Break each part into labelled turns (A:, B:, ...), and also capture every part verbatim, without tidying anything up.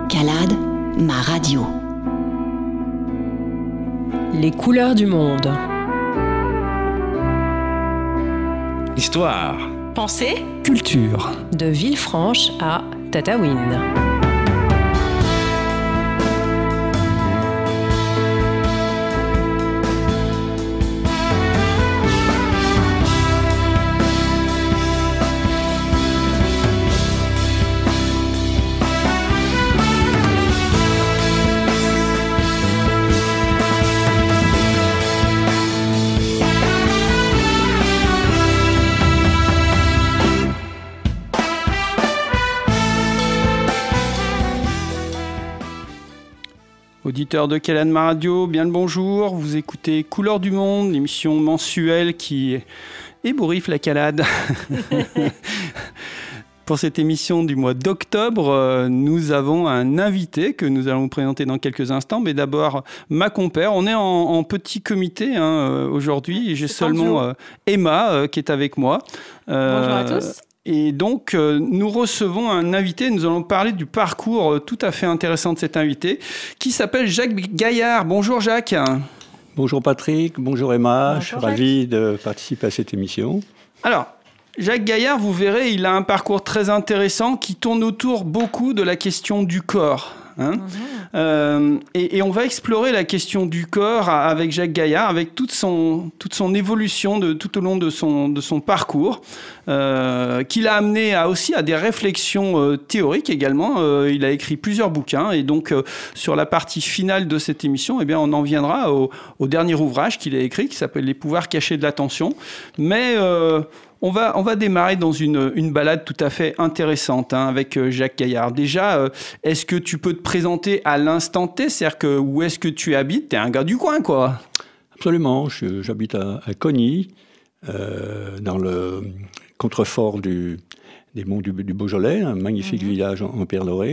A: Calade, ma radio.
B: Les couleurs du monde.
C: Histoire.
D: Pensée.
E: Culture.
B: De Villefranche à Tataouine.
E: Auditeurs de Calade ma radio, bien le bonjour. Vous écoutez Couleurs du monde, l'émission mensuelle qui ébouriffe la Calade. Pour cette émission du mois d'octobre, nous avons un invité que nous allons vous présenter dans quelques instants. Mais d'abord, ma compère. On est en, en petit comité hein, aujourd'hui. J'ai
D: C'est
E: seulement euh, Emma euh, qui est avec moi.
D: Euh, Bonjour à tous.
E: Et donc, euh, nous recevons un invité. Nous allons parler du parcours euh, tout à fait intéressant de cet invité qui s'appelle Jacques Gaillard. Bonjour Jacques.
F: Bonjour Patrick, bonjour Emma.
D: Bonjour
F: Je suis
D: Jacques.
F: ravi de participer à cette émission.
E: Alors, Jacques Gaillard, vous verrez, il a un parcours très intéressant qui tourne autour beaucoup de la question du corps. Hein mmh. euh, et, et on va explorer la question du corps avec Jacques Gaillard, avec toute son, toute son évolution de, tout au long de son, de son parcours, euh, qui l'a amené à, aussi à des réflexions euh, théoriques également. Euh, il a écrit plusieurs bouquins et donc euh, sur la partie finale de cette émission, eh bien, on en viendra au, au dernier ouvrage qu'il a écrit qui s'appelle « Les pouvoirs cachés de l'attention ». Mais euh, On va, on va démarrer dans une, une balade tout à fait intéressante hein, avec Jacques Gaillard. Déjà, euh, est-ce que tu peux te présenter à l'instant T ? C'est-à-dire que où est-ce que tu habites ? Tu es un gars du coin, quoi.
F: Absolument. Je, j'habite à, à Cogny, euh, dans le contrefort du, des monts du, du Beaujolais, un magnifique mmh. village en, en pierre dorée.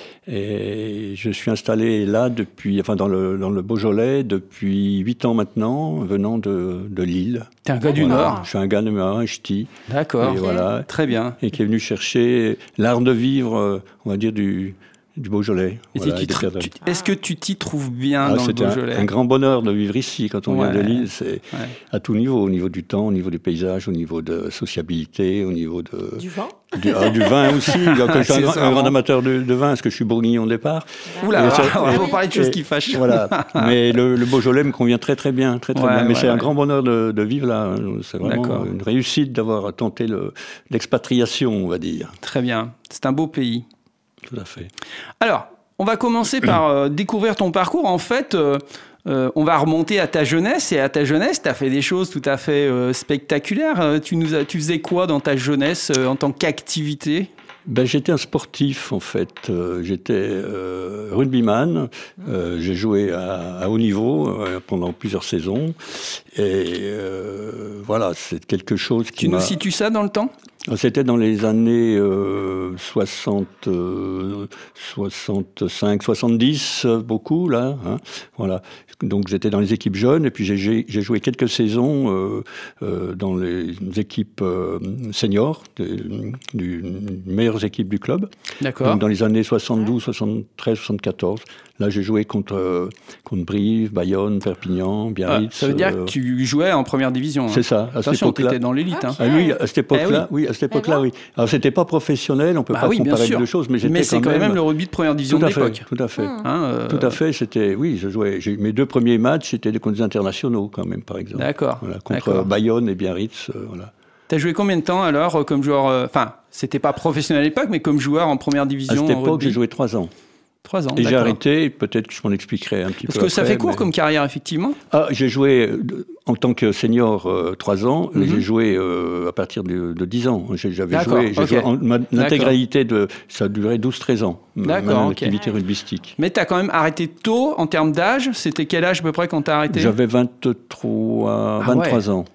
F: Et je suis installé là depuis, enfin dans le, dans le Beaujolais depuis huit ans maintenant, venant de, de Lille.
E: T'es un gars du
F: voilà.
E: Nord.
F: Je suis un gars de Nord, un ch'ti.
E: D'accord.
F: Et voilà.
E: Très bien.
F: Et qui est venu chercher l'art de vivre, on va dire, du, du Beaujolais.
E: Voilà, tu tr- tu, est-ce que tu t'y trouves bien ah, dans le Beaujolais ?
F: C'est un, un grand bonheur de vivre ici quand on
E: ouais.
F: vient de Lille. C'est
E: ouais.
F: à tout niveau, au niveau du temps, au niveau du paysage, au niveau de sociabilité, au niveau de...
D: Du vin ?
F: Du, ah, du vin aussi. Je suis un, grand, un grand amateur de, de vin, parce que je suis bourguignon au départ.
E: Oula, on va parler de choses qui fâchent.
F: Voilà. Mais le, le Beaujolais me convient très très bien, très très
E: ouais,
F: bien. Mais
E: ouais,
F: c'est
E: ouais.
F: un grand bonheur de, de vivre là. C'est vraiment
E: D'accord.
F: une réussite d'avoir tenté le, l'expatriation, on va dire.
E: Très bien. C'est un beau pays.
F: Tout à fait.
E: Alors, on va commencer par euh, découvrir ton parcours. En fait, euh, euh, on va remonter à ta jeunesse. Et à ta jeunesse, tu as fait des choses tout à fait euh, spectaculaires. Euh, tu, nous as, tu faisais quoi dans ta jeunesse euh, en tant qu'activité ?
F: Ben, j'étais un sportif, en fait. Euh, j'étais euh, rugbyman. Euh, j'ai joué à, à haut niveau euh, pendant plusieurs saisons. Et euh, voilà, c'est quelque chose qui
E: Tu
F: m'a...
E: nous situes ça dans le temps ?
F: C'était dans les années euh, soixante, euh, soixante-cinq, soixante-dix, beaucoup, là. Hein, voilà. Donc, j'étais dans les équipes jeunes, et puis j'ai, j'ai joué quelques saisons euh, euh, dans les équipes euh, seniors, des, des meilleures équipes du club.
E: D'accord.
F: Donc, dans les années soixante-douze, soixante-treize, soixante-quatorze. Là, j'ai joué contre, contre Brive, Bayonne, Perpignan, Biarritz.
E: Ah, ça veut dire
F: euh,
E: que tu jouais en première division.
F: C'est ça. À
E: Attention, tu étais dans l'élite. Hein.
F: Ah oui, à cette époque-là,
E: eh oui.
F: oui, à cette époque-là, oui. Alors, c'était pas professionnel, on peut
E: bah
F: pas
E: oui,
F: comparer les
E: deux
F: choses, mais j'étais
E: mais c'est
F: quand,
E: quand
F: même...
E: même le rugby de première division
F: tout à
E: de l'époque.
F: Fait, tout à fait.
D: Mmh.
E: Hein, euh...
F: Tout à fait, c'était... Oui, je jouais... J'ai... Mes deux premiers matchs, c'était contre des internationaux, quand même, par exemple.
E: D'accord.
F: Voilà, contre
E: D'accord.
F: Bayonne et Biarritz, euh, voilà.
E: T'as joué combien de temps, alors, euh, comme joueur... Enfin, euh, c'était pas professionnel à l'époque, mais comme joueur en première division.
F: À cette époque,
E: rugby.
F: j'ai joué trois ans.
E: Trois ans,
F: et
E: d'accord.
F: j'ai arrêté, peut-être que je m'en expliquerai un petit
E: Parce
F: peu
E: que ça
F: après,
E: fait court
F: mais...
E: comme carrière, effectivement.
F: Ah, j'ai joué en tant que senior euh, trois ans, mais
E: Mm-hmm.
F: j'ai joué euh, à partir de, de dix ans. J'ai, j'avais
E: D'accord,
F: joué, j'ai
E: okay.
F: joué en, ma, l'intégralité de... Ça a duré douze treize ans,
E: D'accord,
F: ma
E: ok.
F: activité rugbystique.
E: Mais t'as quand même arrêté tôt en termes d'âge. C'était quel âge à peu près quand t'as arrêté ?
F: J'avais vingt-trois,
E: ah
F: vingt-trois
E: ouais.
F: ans.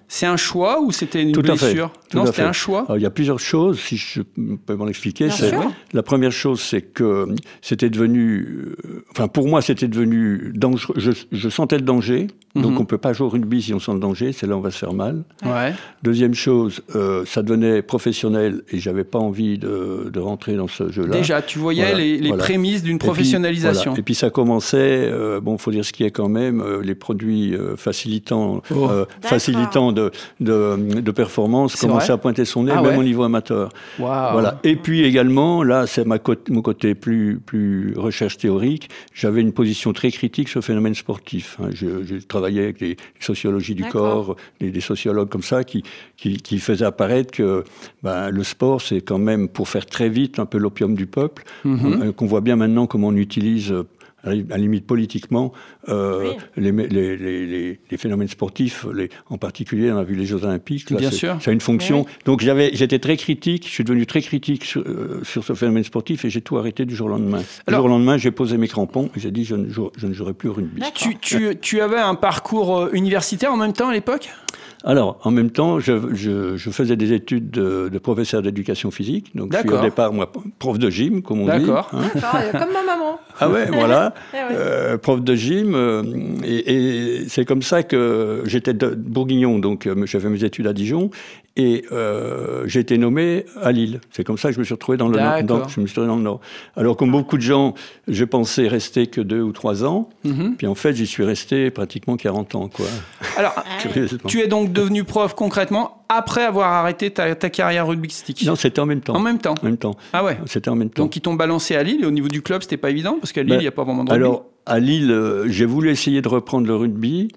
E: C'est un choix ou c'était une
F: Tout à fait.
E: blessure?
F: Tout
E: Non,
F: à
E: c'était
F: fait.
E: un choix.
F: Alors, il y a plusieurs choses, si je peux m'en expliquer.
D: Bien
F: C'est,
D: sûr.
F: la première chose, c'est que c'était devenu... euh, Enfin, pour moi, c'était devenu dangereux. Je, je sentais le danger.
E: Mhm.
F: Donc, on ne peut pas jouer au rugby si on sent le danger. C'est là où on va se faire mal.
E: Ouais.
F: Deuxième chose, euh, ça devenait professionnel et j'avais pas envie de, de rentrer dans ce jeu-là.
E: Déjà, tu voyais
F: Voilà,
E: les, les
F: voilà.
E: prémices d'une
F: Et puis,
E: professionnalisation.
F: voilà. Et puis ça commençait, euh, bon, faut dire ce qui est quand même, euh, les produits euh, facilitant,
E: Oh.
F: euh, facilitant de, de, de performance
E: C'est
F: commençaient
E: vrai
F: à pointer son nez,
E: Ah
F: même
E: ouais.
F: au niveau amateur.
E: Waouh.
F: Voilà. Et puis également, là, c'est ma côté, mon côté plus, plus recherche théorique. J'avais une position très critique sur le phénomène sportif. Hein. Je, je travaillais avec les sociologies du
D: D'accord.
F: corps, des, des sociologues comme ça, qui, qui, qui faisaient apparaître que ben, le sport, c'est quand même, pour faire très vite, un peu l'opium du peuple,
E: Mhm.
F: on- qu'on voit bien maintenant comment on utilise, euh, à la à la limite politiquement, euh,
D: Oui.
F: les, les, les, les, les phénomènes sportifs, les, en particulier, on a vu les Jeux Olympiques. Là,
E: Bien
F: c'est,
E: sûr.
F: ça a une fonction.
D: Mais oui.
F: Donc j'avais, j'étais très critique, je suis devenu très critique sur, euh, sur ce phénomène sportif et j'ai tout arrêté du jour au lendemain. Du
E: Alors-
F: jour au lendemain, j'ai posé mes crampons et j'ai dit je ne, joue- je ne jouerai plus au rugby.
D: D'accord.
E: Tu, tu, tu avais un parcours euh, universitaire en même temps à l'époque?
F: Alors, en même temps, je, je, je faisais des études de, de professeur d'éducation physique. Donc, je suis
E: D'accord.
F: au départ, moi, prof de gym, comme on
E: D'accord.
F: dit. hein.
D: D'accord, euh, comme ma maman.
F: Ah ouais, voilà.
D: Eh ouais.
F: Euh, prof de gym. euh, et et c'est comme ça que j'étais de bourguignon, donc euh, j'ai fait mes études à Dijon. Et euh, j'ai été nommé à Lille. C'est comme ça que je me suis retrouvé dans le nord.
E: D'accord.
F: dans- Je me suis retrouvé dans le Nord. Alors, comme beaucoup de gens, je pensais rester que deux ou trois ans.
E: Mhm.
F: Puis en fait, j'y suis resté pratiquement quarante ans, quoi.
E: Alors,
F: Curieusement.
E: tu es donc devenu prof concrètement après avoir arrêté ta, ta carrière rugbystique.
F: Non, c'était en même temps.
E: En même temps.
F: En même temps.
E: Ah ouais.
F: C'était en même temps.
E: Donc ils t'ont balancé à Lille et au niveau du club, c'était pas évident parce qu'à Lille, il
F: Ben,
E: n'y a pas vraiment de rugby.
F: Alors, à Lille, euh, j'ai voulu essayer de reprendre le rugby,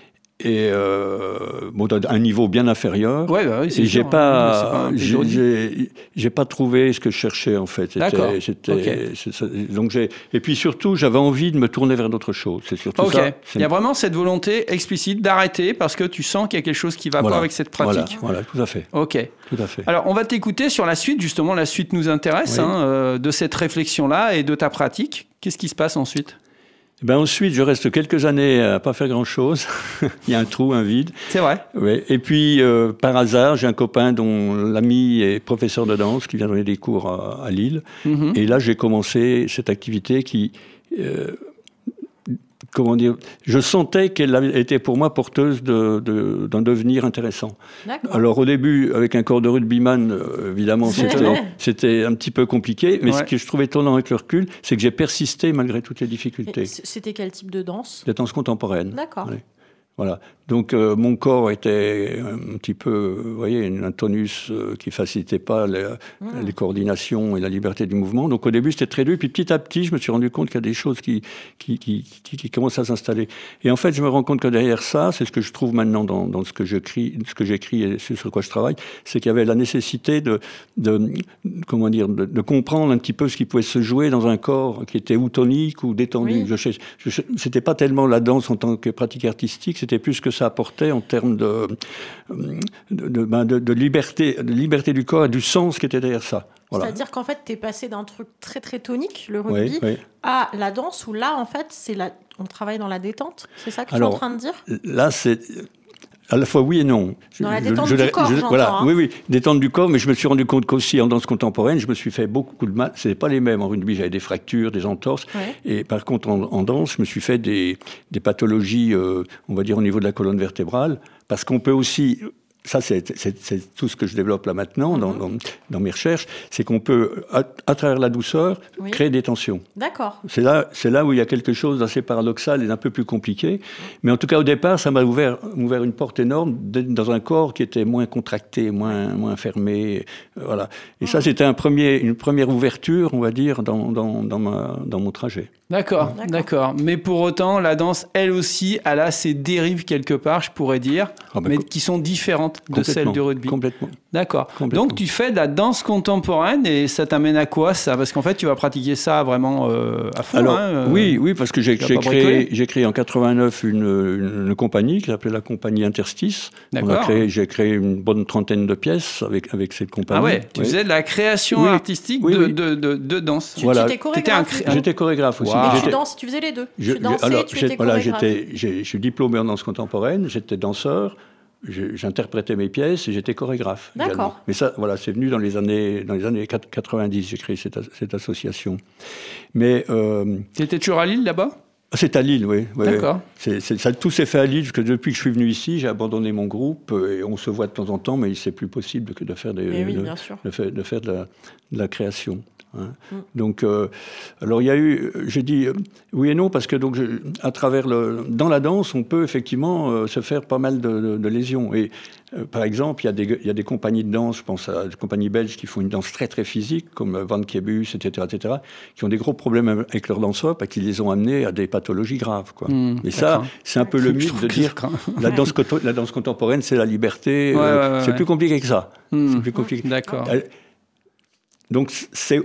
F: et euh, bon, à un niveau bien inférieur.
E: Ouais, bah oui, c'est
F: Et j'ai
E: sûr, hein. C'est
F: pas,
E: un pays de
F: j'ai,
E: rugby.
F: j'ai, j'ai pas trouvé ce que je cherchais en fait. C'était-
E: D'accord,
F: c'était-
E: ok.
F: c'est- c'est- donc j'ai, et puis surtout, j'avais envie de me tourner vers d'autres choses. C'est surtout
E: Ok,
F: ça.
E: il y a vraiment cette volonté explicite d'arrêter parce que tu sens qu'il y a quelque chose qui va
F: Voilà.
E: pas avec cette pratique.
F: Voilà, voilà, tout à fait,
E: Ok.
F: tout à fait.
E: Alors, on va t'écouter sur la suite. Justement, la suite nous intéresse
F: Oui.
E: hein, euh, de cette réflexion-là et de ta pratique. Qu'est-ce qui se passe ensuite?
F: Ben ensuite, je reste quelques années à pas faire grand-chose. Il y a un trou, un vide.
E: C'est vrai.
F: Ouais. Et puis, euh, par hasard, j'ai un copain dont l'ami est professeur de danse qui vient donner des cours à, à Lille.
E: Mhm.
F: Et là, j'ai commencé cette activité qui, euh, comment dire, je sentais qu'elle avait été pour moi porteuse de, de, d'un devenir intéressant.
D: D'accord.
F: Alors au début, avec un corps de rugbyman, euh, évidemment,
D: C'est
F: c'était,
D: vrai.
F: c'était un petit peu compliqué. Mais
E: Ouais.
F: ce que je trouvais étonnant avec le recul, c'est que j'ai persisté malgré toutes les
D: Et
F: difficultés.
D: c- C'était quel type de danse?
F: La danse contemporaine.
D: D'accord.
F: Ouais. Voilà. Donc euh, mon corps était un petit peu, vous voyez, un tonus euh, qui facilitait pas les,
D: Mmh.
F: les coordinations et la liberté du mouvement. Donc au début c'était très dur, puis petit à petit je me suis rendu compte qu'il y a des choses qui qui, qui, qui, qui commencent à s'installer. Et en fait je me rends compte que derrière ça, c'est ce que je trouve maintenant dans, dans ce que j'écris, ce que j'écris et ce sur quoi je travaille, c'est qu'il y avait la nécessité de, de comment dire, de, de comprendre un petit peu ce qui pouvait se jouer dans un corps qui était ou tonique ou détendu.
D: Oui.
F: Je, je, je, c'était pas tellement la danse en tant que pratique artistique, c'était plus ce que ça apportait en termes de, de, de, ben de, de liberté, de liberté du corps et du sens qui était derrière ça. Voilà.
D: C'est-à-dire qu'en fait, tu es passé d'un truc très très tonique, le
F: Oui,
D: rugby,
F: oui.
D: à la danse, où là, en fait, c'est la... on travaille dans la détente. C'est ça que tu es
F: Alors,
D: en train de dire?
F: Là, c'est à la fois oui et non.
D: Dans la
F: Je-
D: détente
F: je-
D: du
F: je-
D: corps,
F: je-
D: j'entends,
F: Voilà,
D: hein.
F: oui, oui, détente du corps, mais je me suis rendu compte qu'aussi en danse contemporaine, je me suis fait beaucoup de mal. C'est pas les mêmes en rugby, j'avais des fractures, des entorses.
D: Ouais.
F: Et par contre, en, en danse, je me suis fait des, des pathologies, euh, on va dire, au niveau de la colonne vertébrale, parce qu'on peut aussi... Ça, c'est, c'est, c'est tout ce que je développe là maintenant dans, dans, dans mes recherches, c'est qu'on peut, à, à travers la douceur,
D: Oui.
F: créer des tensions.
D: D'accord.
F: C'est là, c'est là où il y a quelque chose d'assez paradoxal et d'un peu plus compliqué. Mais en tout cas, au départ, ça m'a ouvert, ouvert une porte énorme d'être dans un corps qui était moins contracté, moins, moins fermé. euh, Voilà. Et ça, c'était un premier, une première ouverture, on va dire, dans, dans, dans, ma, dans mon trajet.
E: D'accord,
D: D'accord.
E: d'accord. Mais pour autant, la danse, elle aussi, elle a ses dérives quelque part, je pourrais dire,
F: Ah ben,
E: mais
F: co-
E: qui sont différentes de celles
F: Complètement,
E: du rugby.
F: Complètement.
E: D'accord.
F: Complètement.
E: Donc tu fais de la danse contemporaine et ça t'amène à quoi ça? Parce qu'en fait, tu vas pratiquer ça vraiment euh, à fond.
F: Alors,
E: hein, euh,
F: oui, oui, parce que j'ai,
E: tu vas
F: j'ai,
E: pas bricoler.
F: créé, j'ai créé en quatre-vingt-neuf une, une, une compagnie qui s'appelait la compagnie Interstice. On a
E: D'accord.
F: créé, j'ai créé une bonne trentaine de pièces avec, avec cette compagnie.
E: Ah ouais, tu
F: Oui.
E: faisais de la création
F: Oui,
E: artistique
F: oui,
E: de,
F: oui.
E: De, de, de danse.
D: Tu,
F: Voilà.
D: tu étais
E: T'étais un
D: chorégraphe.
E: cré-
F: J'étais chorégraphe aussi.
E: Wow.
D: Et tu
F: J'étais-
D: danses, tu faisais les deux.
F: Je-
D: tu dansais,
F: alors,
D: tu
F: j'ai-
D: étais
F: voilà,
D: chorégraphe.
F: j'étais, j'ai- je suis diplômé en danse contemporaine, j'étais danseur, je, j'interprétais mes pièces et j'étais chorégraphe.
D: D'accord.
F: Également. Mais ça, voilà, c'est venu dans les années, dans les années quatre-vingt-dix, j'ai créé cette, cette association. Mais... Euh,
E: tu étais toujours à Lille, là-bas ?
F: C'est à Lille, oui. oui.
E: D'accord.
F: C'est, c'est, ça, tout s'est fait à Lille, parce que depuis que je suis venu ici, j'ai abandonné mon groupe, et on se voit de temps en temps, mais c'est plus possible que de faire, des,
D: oui,
F: de,
D: bien sûr.
F: de faire, de, faire de, la, de la création. Hein.
D: Mm.
F: Donc, euh, alors il y a eu, j'ai dit euh, oui et non, parce que donc, je, à travers le, dans la danse, on peut effectivement euh, se faire pas mal de, de, de lésions. Et euh, par exemple, il y a des, il y a des compagnies de danse, je pense à des compagnies belges qui font une danse très très physique, comme Van Kebus, et cetera, et cetera, qui ont des gros problèmes avec leurs danseurs, parce qu'ils les ont amenés à des pathologies graves, quoi. Mmh, et ça, c'est un peu le mythe de dire la danse, la danse contemporaine, c'est la liberté.
E: Ouais,
F: euh,
E: ouais, ouais,
F: c'est
E: ouais.
F: plus compliqué que ça.
E: Mmh,
F: c'est plus compliqué.
E: D'accord.
F: Donc c'est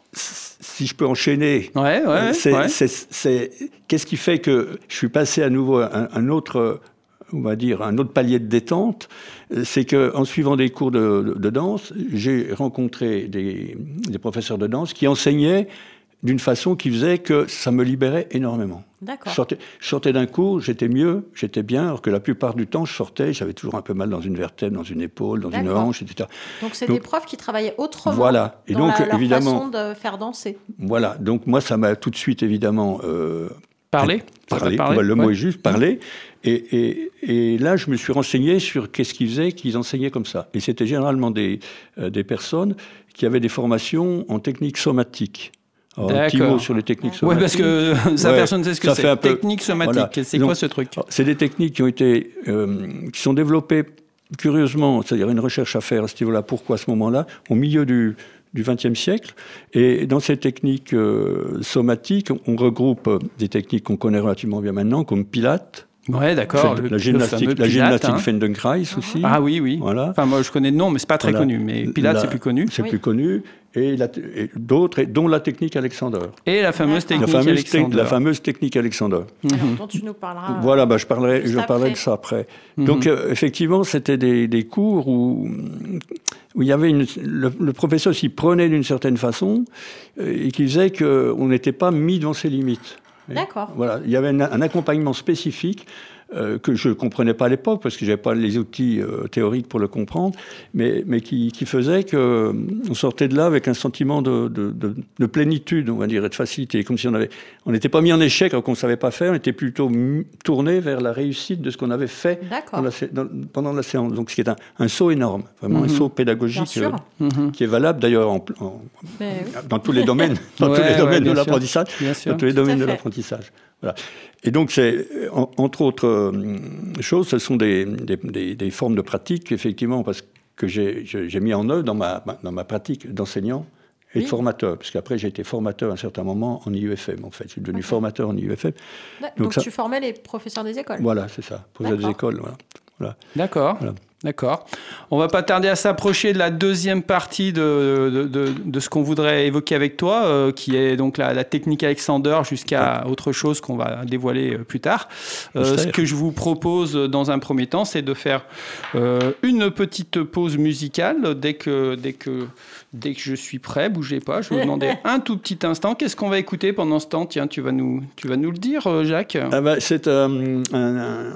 F: si je peux enchaîner,
E: ouais, ouais,
F: c'est,
E: ouais.
F: c'est, c'est, qu'est-ce qui fait que je suis passé à nouveau à un, un autre, on va dire, un autre palier de détente, c'est qu'en suivant des cours de, de, de danse, j'ai rencontré des, des professeurs de danse qui enseignaient d'une façon qui faisait que ça me libérait énormément.
D: D'accord.
F: Je sortais, je sortais d'un cours, j'étais mieux, j'étais bien, alors que la plupart du temps, je sortais, j'avais toujours un peu mal dans une vertèbre, dans une épaule, dans
D: D'accord.
F: une hanche, et cetera.
D: Donc, c'est
F: donc,
D: des profs qui travaillaient autrement
F: voilà. Et
D: dans
F: donc,
D: la, leur
F: évidemment,
D: façon de faire danser.
F: Voilà, donc moi, ça m'a tout de suite, évidemment... Euh,
E: Parler,
F: parler,
E: parler
F: bah, le
E: ouais.
F: mot est juste, parler. Et, et, et là, je me suis renseigné sur qu'est-ce qu'ils faisaient, qu'ils enseignaient comme ça. Et c'était généralement des, euh, des personnes qui avaient des formations en technique somatique. Alors, un petit mot sur les techniques
E: ouais.
F: somatiques.
E: Oui, parce que ça, ouais, personne ne sait ce que c'est.
F: Peu...
E: Technique somatique, voilà. C'est
F: donc,
E: quoi ce truc ?
F: C'est des techniques qui ont été, euh, qui sont développées curieusement, c'est-à-dire une recherche à faire à ce niveau-là. Pourquoi à ce moment-là, au milieu du du vingtième siècle. Et dans ces techniques euh, somatiques, on regroupe des techniques qu'on connaît relativement bien maintenant, comme Pilates.
E: Ouais, d'accord.
F: Le, la gymnastique, la
E: Pilate,
F: gymnastique
E: hein.
F: Feldenkrais aussi.
E: Ah oui, oui.
F: Voilà.
E: Enfin, moi, je connais le nom, mais c'est pas très
F: voilà.
E: connu. Mais Pilates,
F: la,
E: c'est plus connu.
F: C'est
D: oui.
F: plus connu. Et, la, et d'autres, et dont la technique Alexander.
E: Et la fameuse
D: D'accord.
E: technique
F: la fameuse
E: Alexander.
F: Te, la fameuse technique Alexander.
D: Alors, dont tu nous parleras. Euh,
F: voilà, bah, je parlerai, je parlerai de ça après. Mm-hmm. Donc, euh, effectivement, c'était des, des cours où, où il y avait une, le, le professeur s'y prenait d'une certaine façon euh, et qui faisait qu'on n'était pas mis devant ses limites.
D: D'accord.
F: Voilà, il y avait un, un accompagnement spécifique euh, que je ne comprenais pas à l'époque parce que je n'avais pas les outils euh, théoriques pour le comprendre, mais, mais qui, qui faisait qu'on sortait de là avec un sentiment de, de, de, de plénitude, on va dire, et de facilité, comme si on avait, on n'était pas mis en échec alors qu'on ne savait pas faire, on était plutôt tourné vers la réussite de ce qu'on avait fait dans la, dans, pendant la séance. Donc, ce qui est un, un saut énorme, vraiment mmh. un saut pédagogique euh, mmh. qui est valable d'ailleurs en, en,
D: mais...
F: dans tous les domaines, dans
E: ouais,
F: tous les domaines
E: ouais,
F: de l'apprentissage, dans tous les
D: Tout
F: domaines de l'apprentissage. Voilà. Et donc, c'est, en, entre autres euh, choses, ce sont des, des, des, des formes de pratique, effectivement, parce que j'ai, j'ai mis en œuvre dans ma, dans ma pratique d'enseignant et oui. de formateur, parce qu'après, j'ai été formateur à un certain moment en I U F M, en fait. Je suis devenu okay. formateur en I U F M.
D: Donc, donc ça, tu formais les professeurs des écoles ?
F: Voilà, c'est ça, professeurs des écoles, voilà. voilà.
E: D'accord. Voilà. D'accord. On va pas tarder à s'approcher de la deuxième partie de, de, de, de ce qu'on voudrait évoquer avec toi, euh, qui est donc la, la technique Alexander jusqu'à ouais. autre chose qu'on va dévoiler plus tard. Euh, ce que je vous propose dans un premier temps, c'est de faire euh, une petite pause musicale. Dès que, dès que, dès que je suis prêt, bougez pas, je vais vous demander un tout petit instant. Qu'est-ce qu'on va écouter pendant ce temps ? Tiens, tu vas nous, tu vas nous le dire, Jacques ?
F: Ah bah, c'est euh, un... un...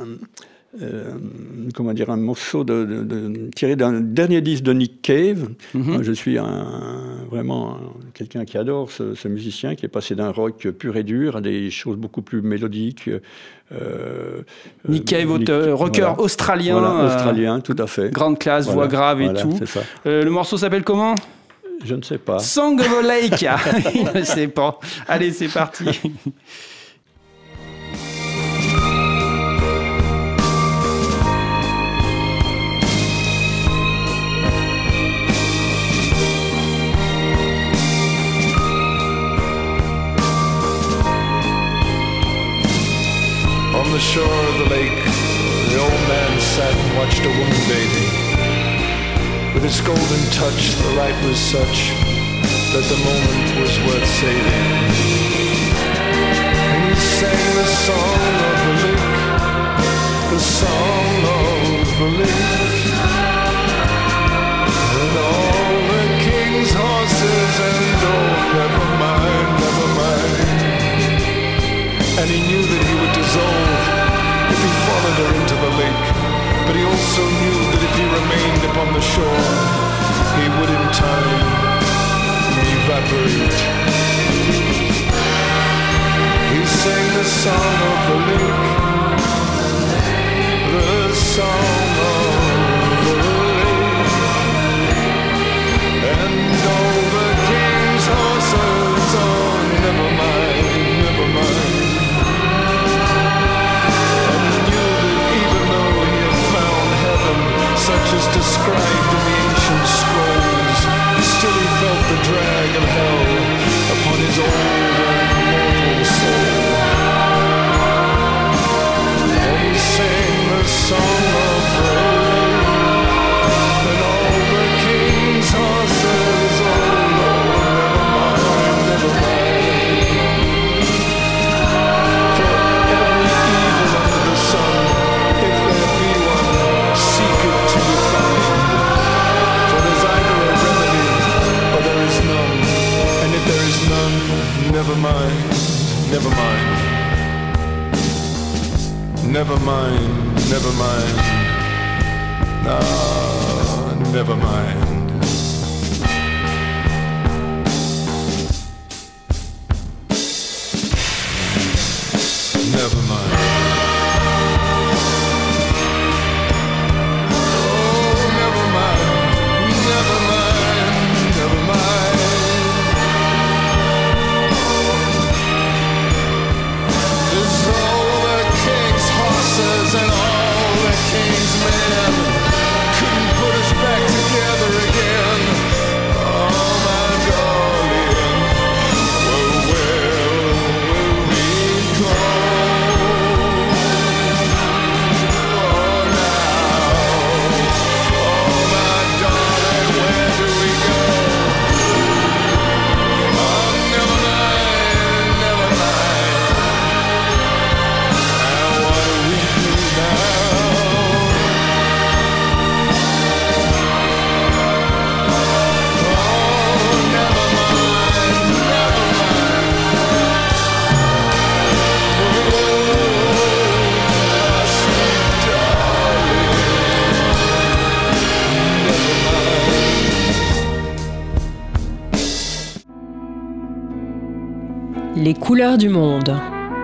F: Euh, comment dire, un morceau de, de, de, tiré d'un dernier disque de Nick Cave. Mm-hmm. Je suis un, vraiment un, quelqu'un qui adore ce, ce musicien, qui est passé d'un rock pur et dur à des choses beaucoup plus mélodiques.
E: Euh, Nick Cave, Nick, rocker voilà. australien.
F: Voilà, australien, euh, tout à fait.
E: Grande classe,
F: voilà,
E: voix grave et
F: voilà,
E: tout.
F: C'est ça.
E: Euh, le morceau s'appelle comment ?
F: Je ne sais pas.
E: Song of a Lake. Il ne sait pas. Allez, c'est parti.
G: On the shore of the lake, the old man sat and watched a woman bathing. With its golden touch, the light was such that the moment was worth saving. And he sang the song of the lake, the song of the lake. And all the king's horses and oh, never mind, never mind. And he knew that he would dissolve if he followed her into the lake. But he also never mind, never mind. Never mind, never mind. Ah, never mind. Never mind. Oh, never mind, never mind, never mind. There's all the king's horses and all the king's men couldn't put us back together again. Oh, my darling, well, where will we go?
B: Les couleurs du monde.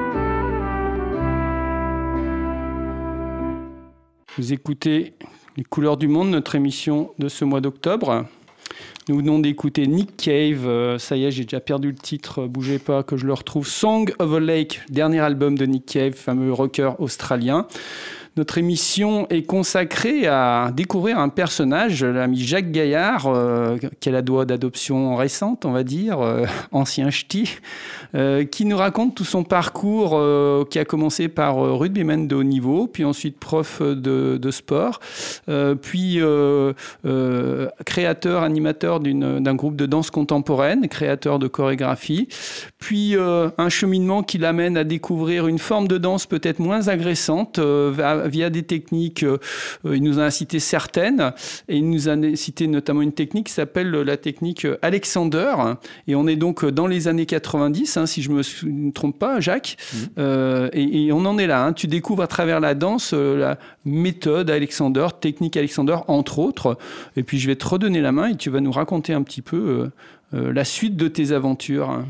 E: Vous écoutez Les couleurs du monde, notre émission de ce mois d'octobre. Nous venons d'écouter Nick Cave. Euh, ça y est, j'ai déjà perdu le titre. Bougez pas que je le retrouve. Song of a Lake, dernier album de Nick Cave, fameux rocker australien. Notre émission est consacrée à découvrir un personnage, l'ami Jacques Gaillard, euh, qui a la doigt d'adoption récente, on va dire, euh, ancien ch'ti, euh, qui nous raconte tout son parcours, euh, qui a commencé par euh, rugbyman de haut niveau, puis ensuite prof de, de sport, euh, puis euh, euh, créateur, animateur d'une, d'un groupe de danse contemporaine, créateur de chorégraphie, puis euh, un cheminement qui l'amène à découvrir une forme de danse peut-être moins agressante, euh, via des techniques, euh, il nous en a cité certaines, et il nous a cité notamment une technique qui s'appelle la technique Alexander, et on est donc dans les années quatre-vingt-dix, hein, si je ne me trompe pas, Jacques, mmh. euh, et, et on en est là, hein. Tu découvres à travers la danse euh, la méthode Alexander, technique Alexander, entre autres, et puis je vais te redonner la main et tu vas nous raconter un petit peu euh, euh, la suite de tes aventures.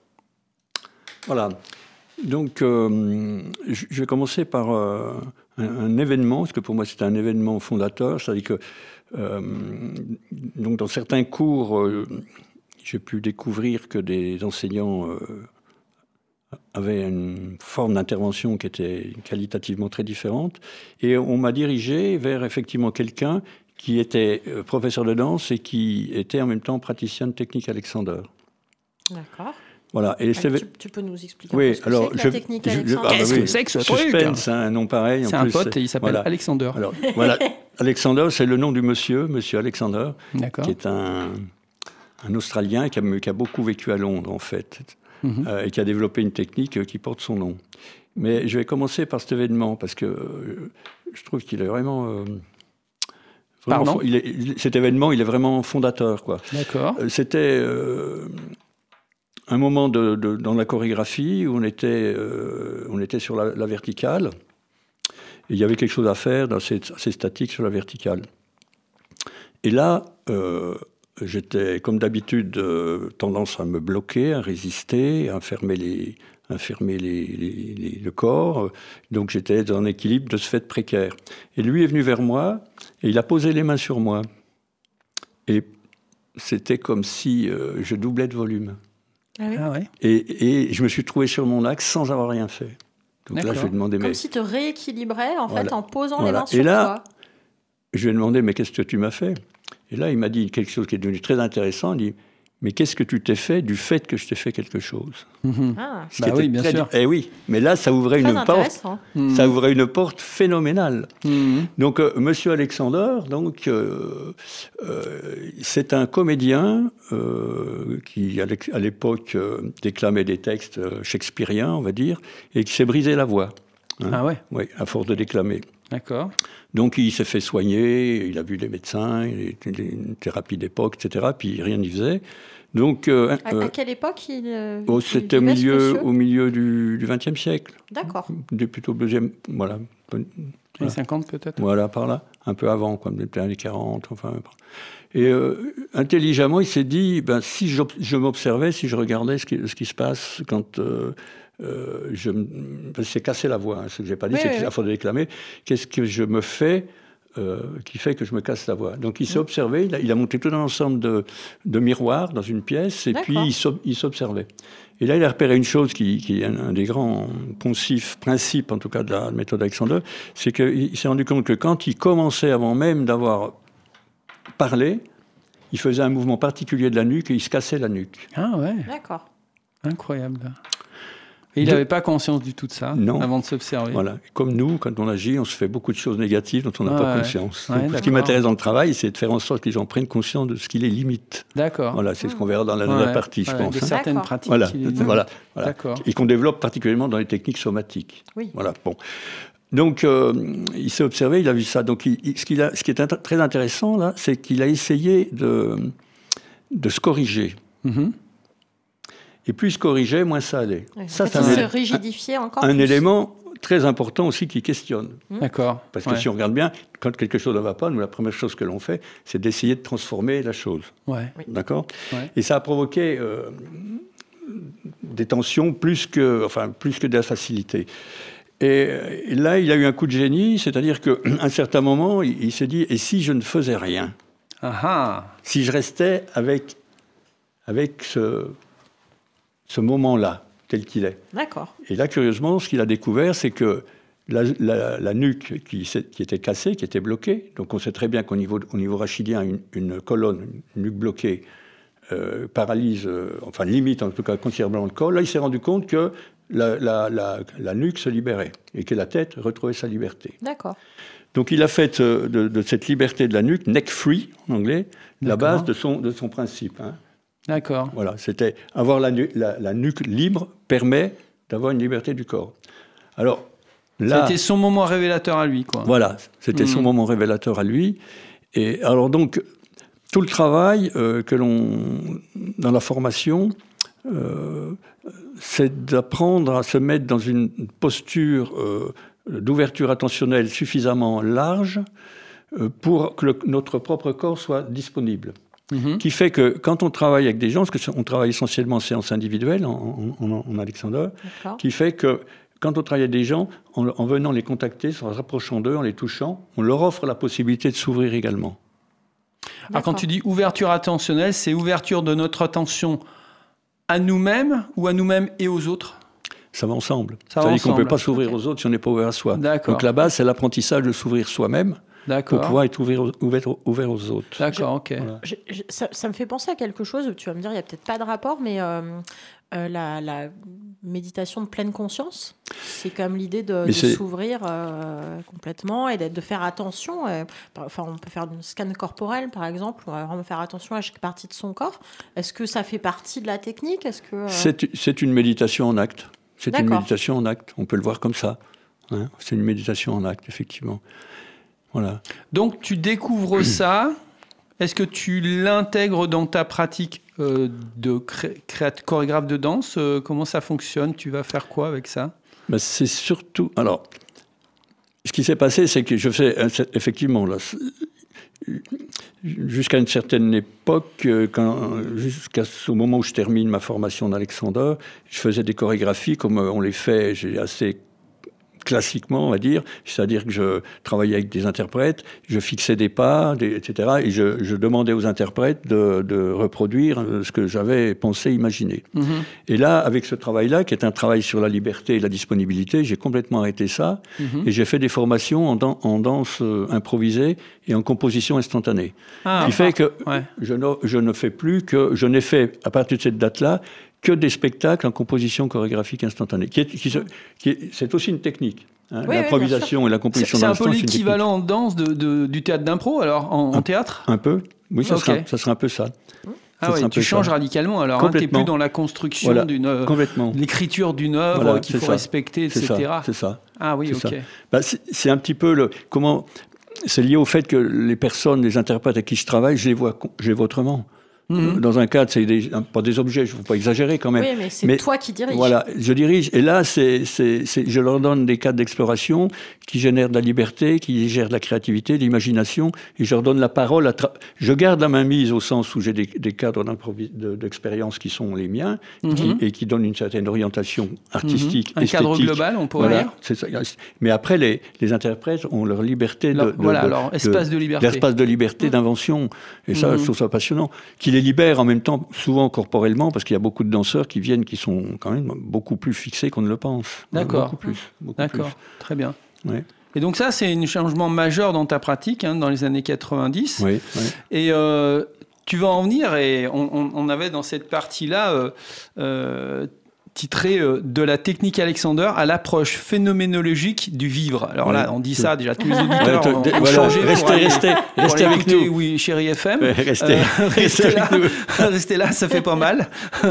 F: Voilà, donc euh, je vais commencer par... Euh Un, un événement, parce que pour moi c'était un événement fondateur, c'est-à-dire que euh, donc dans certains cours, euh, j'ai pu découvrir que des enseignants euh, avaient une forme d'intervention qui était qualitativement très différente, et on m'a dirigé vers effectivement quelqu'un qui était professeur de danse et qui était en même temps praticien de technique Alexander.
D: D'accord.
F: Voilà. Et
D: tu, tu peux nous expliquer
F: oui,
D: un peu ce que
F: alors,
D: c'est que
F: je,
D: la technique
F: je,
D: Alexander?
F: ah bah
E: Qu'est-ce
F: oui,
E: que c'est que ce truc?
F: Suspense, un nom pareil.
E: C'est
F: en
E: un
F: plus,
E: pote et il s'appelle
F: voilà.
E: Alexander.
F: Alors, voilà, Alexander, c'est le nom du monsieur, monsieur Alexander,
E: D'accord.
F: qui est un, un Australien qui a, qui a beaucoup vécu à Londres, en fait, mm-hmm. euh, et qui a développé une technique qui porte son nom. Mais je vais commencer par cet événement, parce que euh, je trouve qu'il est vraiment... Euh, vraiment
E: Pardon
F: il est, cet événement, il est vraiment fondateur, quoi.
E: D'accord.
F: Euh, c'était... Euh, un moment de, de, dans la chorégraphie où on était, euh, on était sur la, la verticale et il y avait quelque chose à faire assez, assez statique sur la verticale. Et là, euh, j'étais, comme d'habitude, euh, tendance à me bloquer, à résister, à fermer, les, à fermer les, les, les, le corps. Donc j'étais dans un équilibre de ce fait précaire. Et lui est venu vers moi et il a posé les mains sur moi. Et c'était comme si euh, je doublais de volume.
D: Ah oui.
E: Ah ouais.
F: Et, et je me suis trouvé sur mon axe sans avoir rien fait. Donc
E: D'accord.
F: là, je lui ai demandé...
D: Comme
F: mais...
D: si tu rééquilibrais, en
F: voilà.
D: fait, en posant
F: voilà.
D: les mains sur
F: et là,
D: toi.
F: Je lui ai demandé, mais qu'est-ce que tu m'as fait? Et là, il m'a dit quelque chose qui est devenu très intéressant. Il dit, mais qu'est-ce que tu t'es fait du fait que je t'ai fait quelque chose?
E: Mmh.
D: Ah.
F: Ce
E: Bah
F: qui
E: oui,
F: était
E: bien
F: très...
E: sûr.
F: Eh oui, mais là, ça ouvrait
D: Très
F: une porte.
D: intéressant.
E: Mmh.
F: Ça ouvrait une porte phénoménale.
E: Mmh.
F: Donc, euh, Monsieur Alexander, donc, euh, euh, c'est un comédien euh, qui, à l'époque, euh, déclamait des textes shakespeariens, on va dire, et qui s'est brisé la voix. Hein,
E: ah ouais.
F: Oui, à force de déclamer.
E: D'accord.
F: Donc il s'est fait soigner, il a vu les médecins, les, les thérapies d'époque, et cetera. Puis rien n'y faisait. Donc, euh,
D: à, à quelle époque il, euh,
F: oh,
D: il
F: c'était au
D: vivait, ce
F: milieu,
D: monsieur
F: au milieu du XXe siècle.
D: D'accord.
F: De, plutôt deuxième, voilà.
E: Les
F: Voilà.
E: cinquante peut-être.
F: Voilà, par là, un peu avant, quoi, peut-être les années quarante, enfin. Et euh, intelligemment, il s'est dit, ben, si je, je m'observais, si je regardais ce qui, ce qui se passe quand euh, euh, je c'est cassé la voix, hein, ce que j'ai pas dit,
D: oui,
F: c'est
D: oui,
F: qu'il
D: oui.
F: a fallu déclamer. Qu'est-ce que je me fais euh, qui fait que je me casse la voix? Donc il s'est mmh. observé, il a, il a monté tout un ensemble de, de miroirs dans une pièce, et
D: D'accord.
F: puis il, il s'observait. Et là, il a repéré une chose qui, qui est un, un des grands poncifs, principes en tout cas de la méthode Alexander, c'est qu'il s'est rendu compte que quand il commençait, avant même d'avoir parlé, il faisait un mouvement particulier de la nuque et il se cassait la nuque.
E: Ah ouais.
D: D'accord.
E: Incroyable. Et il n'avait pas conscience du tout de ça
F: non.
E: avant de s'observer.
F: Voilà. Comme nous, quand on agit, on se fait beaucoup de choses négatives dont on n'a
E: ah,
F: pas
E: ouais.
F: conscience.
E: Ouais,
F: Donc, ce qui m'intéresse dans le travail, c'est de faire en sorte que les gens prennent conscience de ce qui les limite.
E: D'accord.
F: Voilà, c'est ce qu'on verra dans la dernière
E: ouais,
F: partie, je
E: ouais,
F: pense.
E: De
F: hein.
E: certaines
D: D'accord.
E: pratiques.
F: Voilà,
E: Il est...
F: voilà, voilà.
E: D'accord.
F: Et qu'on développe particulièrement dans les techniques somatiques.
D: Oui.
F: Voilà, bon. Donc, euh, il s'est observé, il a vu ça. Donc, il, il, ce, qu'il a, ce qui est int- très intéressant, là, c'est qu'il a essayé de, de se corriger.
E: Mm-hmm.
F: Et plus il se corrigeait, moins ça allait.
D: Ouais,
F: Ça,
D: en fait,
F: c'est
D: il
F: un,
D: se rigidifiait encore
F: un
D: plus.
F: élément très important aussi qui questionne.
E: D'accord.
F: Parce que
E: ouais.
F: si on regarde bien, quand quelque chose ne va pas, nous, la première chose que l'on fait, c'est d'essayer de transformer la chose.
E: Ouais.
D: Oui.
F: D'accord ?
E: Ouais.
F: Et ça a provoqué euh, des tensions plus que, enfin, plus que de la facilité. Et, et là, il a eu un coup de génie, c'est-à-dire qu'à un certain moment, il, il s'est dit, et si je ne faisais rien ?
E: Ah ah.
F: Si je restais avec, avec ce, ce moment-là, tel qu'il est.
D: D'accord.
F: Et là, curieusement, ce qu'il a découvert, c'est que la, la, la nuque qui, qui était cassée, qui était bloquée, donc on sait très bien qu'au niveau, au niveau rachidien, une, une colonne, une nuque bloquée, euh, paralyse, euh, enfin limite en tout cas considérablement le col. Là, il s'est rendu compte que la, la, la, la nuque se libérait et que la tête retrouvait sa liberté.
D: D'accord.
F: Donc il a fait de, de cette liberté de la nuque, neck free en anglais, la
E: D'accord.
F: base de son, de son principe. Hein.
E: D'accord.
F: Voilà, c'était avoir la, nu- la, la nuque libre permet d'avoir une liberté du corps. Alors là,
E: c'était son moment révélateur à lui, quoi.
F: voilà, c'était mmh. son moment révélateur à lui. Et alors donc tout le travail euh, que l'on dans la formation, euh, c'est d'apprendre à se mettre dans une posture euh, d'ouverture attentionnelle suffisamment large euh, pour que le, notre propre corps soit disponible. Mmh. Qui fait que quand on travaille avec des gens, parce qu'on travaille essentiellement en séance individuelle, en, en, en Alexander, D'accord. qui fait que quand on travaille avec des gens, en, en venant les contacter, en se rapprochant d'eux, en les touchant, on leur offre la possibilité de s'ouvrir également.
E: Alors quand tu dis ouverture attentionnelle, c'est ouverture de notre attention à nous-mêmes ou à nous-mêmes et aux autres ?
F: Ça va ensemble.
E: Ça
F: C'est-à-dire qu'on ne peut pas
E: okay.
F: s'ouvrir aux autres si on n'est pas ouvert à soi.
E: D'accord.
F: Donc la base, c'est l'apprentissage de s'ouvrir soi-même.
E: D'accord.
F: Pour pouvoir être ouvert, ouvert, ouvert aux autres.
E: D'accord, ok.
D: Voilà. Je, je, ça, ça me fait penser à quelque chose, tu vas me dire, il n'y a peut-être pas de rapport, mais euh, euh, la, la méditation de pleine conscience, c'est quand même l'idée de, de s'ouvrir euh, complètement et de faire attention. Euh, enfin, on peut faire un scan corporel, par exemple, on va vraiment faire attention à chaque partie de son corps. Est-ce que ça fait partie de la technique ? Est-ce que, euh...
F: c'est, c'est une méditation en acte. C'est D'accord. une méditation en acte. On peut le voir comme ça. Hein, c'est une méditation en acte, effectivement. Voilà.
E: Donc, tu découvres ça. Est-ce que tu l'intègres dans ta pratique euh, de cré- créat- chorégraphe de danse ? euh, Comment ça fonctionne ? Tu vas faire quoi avec ça ?
F: Ben, c'est surtout... Alors, ce qui s'est passé, c'est que je fais... Effectivement, là, jusqu'à une certaine époque, quand, jusqu'au moment où je termine ma formation d'Alexander, je faisais des chorégraphies comme on les fait, j'ai assez... classiquement, on va dire, c'est-à-dire que je travaillais avec des interprètes, je fixais des pas, des, et cetera, et je, je demandais aux interprètes de, de reproduire ce que j'avais pensé, imaginé. Mmh. Et là, avec ce travail-là, qui est un travail sur la liberté et la disponibilité, j'ai complètement arrêté ça, mmh. et j'ai fait des formations en, dan- en danse euh, improvisée et en composition instantanée. Ah, qui fait que ouais. je, ne, je ne fais plus que, je n'ai fait, à partir de cette date-là, que des spectacles en composition chorégraphique instantanée. Qui est, qui se, qui est, c'est aussi une technique. Hein, oui, l'improvisation oui, et la composition
E: c'est,
F: d'instant.
E: C'est un peu l'équivalent en danse de, de, du théâtre d'impro, alors, en, en théâtre ?
F: Un peu. Oui, ça,
E: okay.
F: sera, ça sera un peu ça.
E: Ah oui, tu changes ça. radicalement alors. Tu n'es hein, plus dans la construction voilà, d'une euh, l'écriture d'une œuvre voilà, qu'il faut ça. respecter, et cetera.
F: C'est ça. C'est ça.
E: Ah oui,
F: c'est
E: ok.
F: Bah, c'est, c'est un petit peu le comment. C'est lié au fait que les personnes, les interprètes avec qui je travaille, je les vois, je les vois autrement. Mmh. Dans un cadre, c'est des, pas des objets, je ne veux pas exagérer quand même.
D: Oui, mais c'est
F: mais,
D: toi qui diriges.
F: Voilà, je dirige. Et là, c'est, c'est, c'est, je leur donne des cadres d'exploration qui génèrent de la liberté, qui génèrent de la créativité, de l'imagination. Et je leur donne la parole. À tra- je garde la main mise au sens où j'ai des, des cadres de, d'expérience qui sont les miens mmh. qui, et qui donnent une certaine orientation artistique,
E: mmh. Un
F: esthétique.
E: cadre global, on pourrait
F: voilà,
E: dire.
F: C'est ça. Mais après, les, les interprètes ont leur liberté de...
E: Alors,
F: de
E: voilà,
F: de,
E: alors, espace de, de liberté.
F: L'espace de liberté, mmh. d'invention. Et ça, mmh. je trouve ça passionnant. Qui les libère en même temps souvent corporellement, parce qu'il y a beaucoup de danseurs qui viennent, qui sont quand même beaucoup plus fixés qu'on ne le pense.
E: D'accord.
F: Beaucoup plus. Beaucoup
E: D'accord,
F: plus.
E: Très bien.
F: Ouais.
E: Et donc ça, c'est un changement majeur dans ta pratique, hein, dans les années quatre-vingt-dix.
F: Oui, oui.
E: Et euh, tu vas en venir, et on, on, on avait dans cette partie-là... Euh, euh, titré euh, « De la technique Alexander à l'approche phénoménologique du vivre ». Alors là, on dit ça, déjà, tous les auditeurs ont, ont voilà, changé.
F: Restez,
E: pour aller,
F: restez,
E: pour
F: restez
E: aller
F: avec
E: écouter,
F: nous.
E: Oui, Chérie F M.
F: Ouais, restez,
E: euh,
F: restez,
E: restez,
F: avec
E: là,
F: nous.
E: restez là, ça fait pas mal.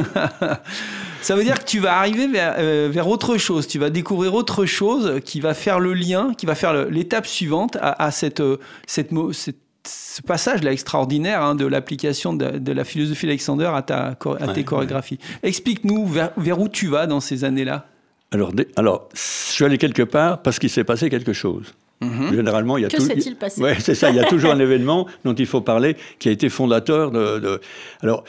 E: Ça veut dire que tu vas arriver vers, euh, vers autre chose. Tu vas découvrir autre chose qui va faire le lien, qui va faire le, l'étape suivante à, à cette, euh, cette, cette ce passage-là extraordinaire hein, de l'application de, de la philosophie d'Alexander à, ta, à tes ouais, chorégraphies. Ouais. Explique-nous vers, vers où tu vas dans ces années-là.
F: Alors, alors, je suis allé quelque part parce qu'il s'est passé quelque chose. Mm-hmm. Généralement, il y a
D: que
F: tout,
D: s'est-il passé ?
F: Ouais, c'est ça. Il y a toujours un événement dont il faut parler qui a été fondateur de. de alors,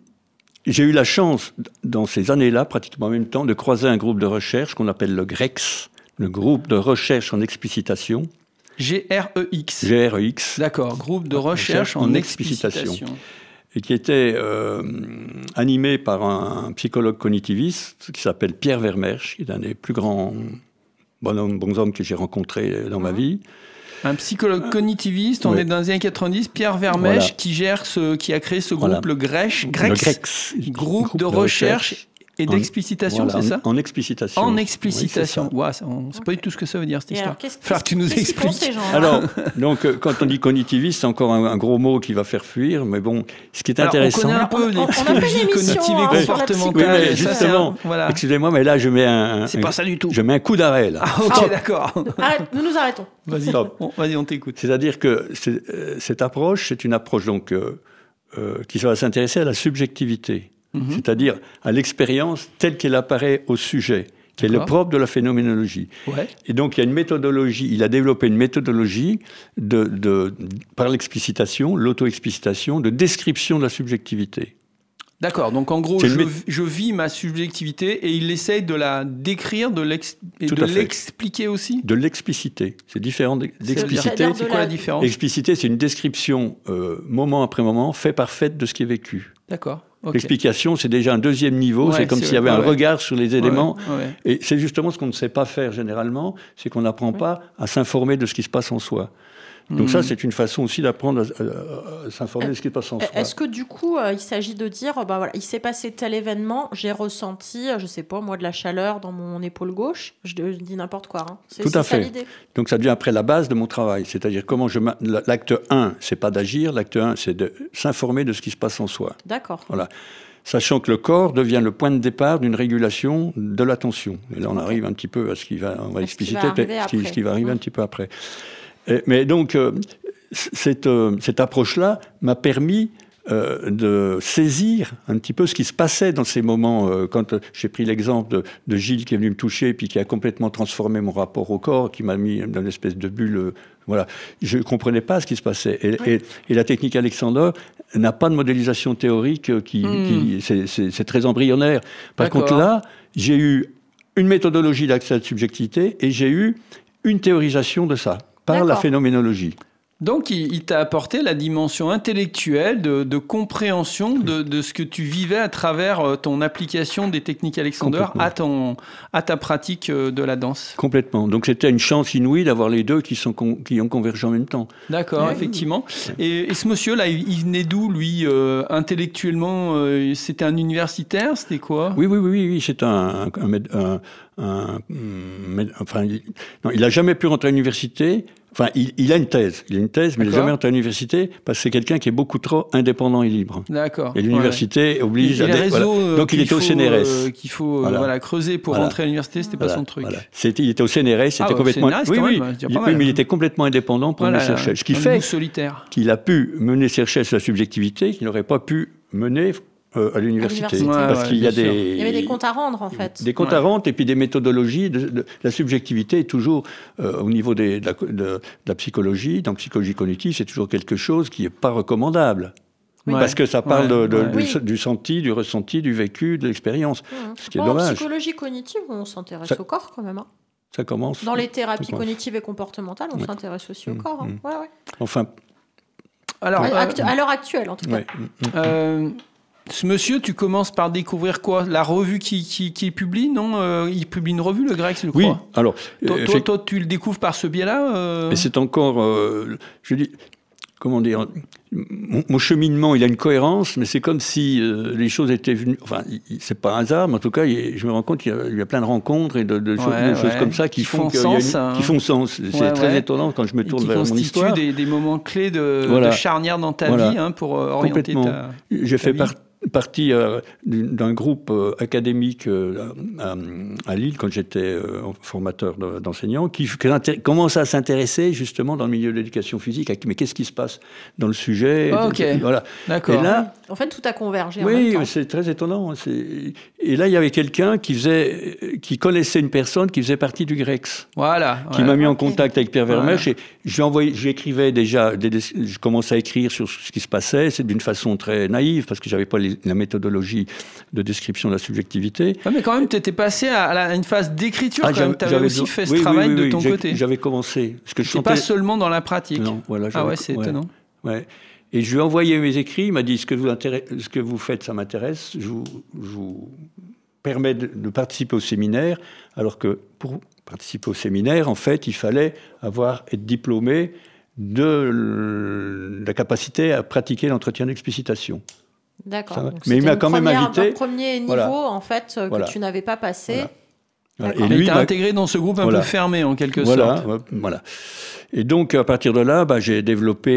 F: j'ai eu la chance dans ces années-là, pratiquement en même temps, de croiser un groupe de recherche qu'on appelle le GREX, le groupe de recherche en explicitation.
E: G R E X.
F: G R E X.
E: D'accord, groupe de recherche, recherche en, en explicitation. explicitation.
F: Et qui était euh, animé par un psychologue cognitiviste qui s'appelle Pierre Vermersch, qui est un des plus grands bonhommes, bons hommes que j'ai rencontrés dans ma vie.
E: Un psychologue cognitiviste, on oui. est dans les années quatre-vingt-dix, Pierre Vermersch, voilà. qui, gère ce, qui a créé ce groupe, voilà. le GREX,
F: le GREX,
E: groupe, groupe de, de recherche, recherche et d'explicitation,
F: voilà,
E: c'est ça ?
F: En explicitation.
E: En explicitation. Oui, wow, on ne sait pas du tout ce que ça veut dire, cette
D: et
E: histoire.
D: Il
E: va que tu nous expliques.
F: Alors, donc, quand on dit cognitiviste, c'est encore un, un gros mot qui va faire fuir, mais bon, ce qui est
E: alors,
F: intéressant...
E: On connaît un peu les psychologies cognitives et comportementales.
F: Oui, mais justement, ça, voilà. excusez-moi, mais là, je mets un...
E: C'est
F: un,
E: pas ça du tout.
F: Je mets un coup d'arrêt, là.
E: Ah, ok, ah, d'accord.
D: Arrête, nous nous arrêtons.
E: Vas-y, on, vas-y, on t'écoute.
F: C'est-à-dire que c'est, euh, cette approche, c'est une approche donc, euh, euh, qui va s'intéresser à la subjectivité. Mmh. C'est-à-dire à l'expérience telle qu'elle apparaît au sujet, qui D'accord. est le propre de la phénoménologie.
E: Ouais.
F: Et donc il y a une méthodologie, il a développé une méthodologie de, de, par l'explicitation, l'auto-explicitation, de description de la subjectivité.
E: D'accord, donc en gros, je, mé... je vis ma subjectivité et il essaye de la décrire, de, l'ex... et de l'expliquer aussi ?
F: De l'expliciter, c'est différent d'expliciter.
E: C'est, c'est quoi la différence ?
F: Expliciter, c'est une description euh, moment après moment, fait par fait de ce qui est vécu.
E: D'accord. Okay.
F: L'explication, c'est déjà un deuxième niveau, ouais, c'est comme c'est s'il y avait ouais, un ouais. regard sur les éléments. Ouais, ouais. Et c'est justement ce qu'on ne sait pas faire généralement, c'est qu'on n'apprend ouais. pas à s'informer de ce qui se passe en soi. Donc mmh. ça, c'est une façon aussi d'apprendre à, à, à s'informer euh, de ce qui se passe en soi.
D: Est-ce que du coup, euh, il s'agit de dire, bah voilà, il s'est passé tel événement, j'ai ressenti, je sais pas, moi, de la chaleur dans mon épaule gauche, je, je dis n'importe quoi. Hein. C'est,
F: Tout
D: c'est
F: à
D: ça
F: fait.
D: L'idée.
F: Donc ça devient après la base de mon travail, c'est-à-dire comment je... L'acte un, c'est pas d'agir, l'acte un, c'est de s'informer de ce qui se passe en soi.
D: D'accord.
F: Voilà. Sachant que le corps devient le point de départ d'une régulation de l'attention. Et là, on okay. arrive un petit peu à ce qui va, on va expliciter, ce qui, ce qui va arriver mmh. un petit peu après. Et, mais donc, euh, cette, euh, cette approche-là m'a permis euh, de saisir un petit peu ce qui se passait dans ces moments. Euh, quand euh, j'ai pris l'exemple de, de Gilles qui est venu me toucher, puis qui a complètement transformé mon rapport au corps, qui m'a mis dans une espèce de bulle. Euh, voilà, je ne comprenais pas ce qui se passait. Et, oui. et, et la technique Alexander n'a pas de modélisation théorique qui, mmh. qui c'est, c'est, c'est très embryonnaire. Par D'accord. contre, là, j'ai eu une méthodologie d'accès à la subjectivité et j'ai eu une théorisation de ça par D'accord. la phénoménologie.
E: Donc, il, il t'a apporté la dimension intellectuelle de, de compréhension de, de ce que tu vivais à travers ton application des techniques Alexander à, ton, à ta pratique de la danse.
F: Complètement. Donc, c'était une chance inouïe d'avoir les deux qui, sont, qui ont convergé en même temps.
E: D'accord, oui. effectivement. Et, et ce monsieur-là, il, il venait d'où, lui, euh, intellectuellement euh, c'était un universitaire, c'était quoi ?
F: Oui, oui, oui, oui, oui c'est un... un, un, un Un, enfin, il, non, il n'a jamais pu rentrer à l'université. Enfin, il, il a une thèse. Il a une thèse, mais il n'a jamais entré à l'université parce que c'est quelqu'un qui est beaucoup trop indépendant et libre.
E: D'accord.
F: Et l'université
E: ouais.
F: oblige
E: et,
F: à...
E: Et les réseaux,
F: voilà. Donc il était au C N R S.
E: Euh, qu'il faut voilà. voilà, creuser pour voilà. rentrer à l'université, c'était
F: voilà.
E: pas son truc. Voilà.
F: C'était, il était au C N R S, c'était
E: ah,
F: complètement...
E: C N R S,
F: oui, oui,
E: même,
F: il, oui, mais il était complètement indépendant pour voilà, mener ses recherches. Ce qui fait
E: solitaire.
F: qu'il a pu mener ses recherches sur la subjectivité qu'il n'aurait pas pu mener... Euh, à l'université,
D: ouais,
F: parce
D: ouais,
F: qu'il y a des...
D: Il y avait des comptes à rendre, en fait.
F: Des comptes ouais. à rendre, et puis des méthodologies. De, de, la subjectivité est toujours, euh, au niveau des, de, la, de, de la psychologie, dans la psychologie cognitive, c'est toujours quelque chose qui n'est pas recommandable. Oui. Parce que ça parle ouais. de, de, ouais. du, oui. du senti, du ressenti, du vécu, de l'expérience. Mmh. Ce qui est
D: bon,
F: dommage.
D: En psychologie cognitive, on s'intéresse ça, au corps, quand même. Hein.
F: Ça commence.
D: Dans les thérapies cognitives et comportementales, on ouais. s'intéresse aussi mmh. au corps. Hein. Mmh. Ouais, ouais.
F: Enfin...
E: Alors,
D: à,
E: euh,
D: actu- à l'heure actuelle, en tout cas.
F: Ouais.
E: Euh, Ce monsieur, tu commences par découvrir quoi ? La revue qui, qui, qui publie, non euh, Il publie une revue, le Grex, je crois.
F: Oui, alors...
E: Toi, euh, toi, fait... toi, tu le découvres par ce biais-là euh...
F: Et c'est encore... Euh, je dis... Comment dire mon, mon cheminement, il a une cohérence, mais c'est comme si euh, les choses étaient venues... Enfin, il, c'est pas un hasard, mais en tout cas, il, je me rends compte qu'il y a, il y a plein de rencontres et de, de, ouais, choses, de ouais. choses comme ça qui, qui font, font sens. Une, hein. Qui font sens. C'est ouais, très ouais. étonnant quand je me tourne vers mon histoire.
E: Qui constituent des, des moments clés de, voilà. de charnière dans ta voilà. vie hein, pour euh, orienter ta
F: J'ai fait
E: vie.
F: partie partie euh, d'un groupe euh, académique euh, à, à Lille quand j'étais euh, formateur de, d'enseignants qui, qui commence à s'intéresser justement dans le milieu de l'éducation physique. Mais qu'est-ce qui se passe dans le sujet
E: oh, Ok,
F: voilà.
E: D'accord.
F: Et là,
D: en fait, tout a convergé.
F: Oui,
D: en même temps.
F: C'est très étonnant. C'est... Et là, il y avait quelqu'un qui faisait, qui connaissait une personne qui faisait partie du Grex.
E: Voilà.
F: Qui
E: ouais.
F: m'a mis
E: okay.
F: en contact avec Pierre Vermèche. Voilà. Et j'ai envoyé, j'écrivais déjà, des, je commençais à écrire sur ce qui se passait. C'est d'une façon très naïve parce que j'avais pas les, la méthodologie de description de la subjectivité.
E: Ouais, mais quand même, tu étais passé à, à une phase d'écriture. Ah, tu avais aussi fait ce
F: oui,
E: travail
F: oui, oui,
E: de ton
F: j'ai,
E: côté.
F: J'avais commencé.
E: Ce que je sentais... pas seulement dans la pratique.
F: Non, voilà.
E: Ah ouais, c'est
F: ouais,
E: étonnant.
F: Ouais. Et je lui ai envoyé mes écrits. Il m'a dit ce que vous, intéresse, ce que vous faites, ça m'intéresse. Je vous, je vous permets de, de participer au séminaire. Alors que pour participer au séminaire, en fait, il fallait avoir être diplômé de la capacité à pratiquer l'entretien d'explicitation.
D: D'accord.
F: Ça,
D: donc
F: mais il m'a quand
D: première,
F: même invité.
D: Un premier niveau,
F: voilà.
D: en fait, que
F: voilà.
D: tu n'avais pas passé.
F: Voilà.
E: Et lui, il t'a intégré dans ce groupe un voilà. peu fermé, en quelque
F: voilà.
E: sorte.
F: Ouais, voilà. Et donc, à partir de là, bah, j'ai développé...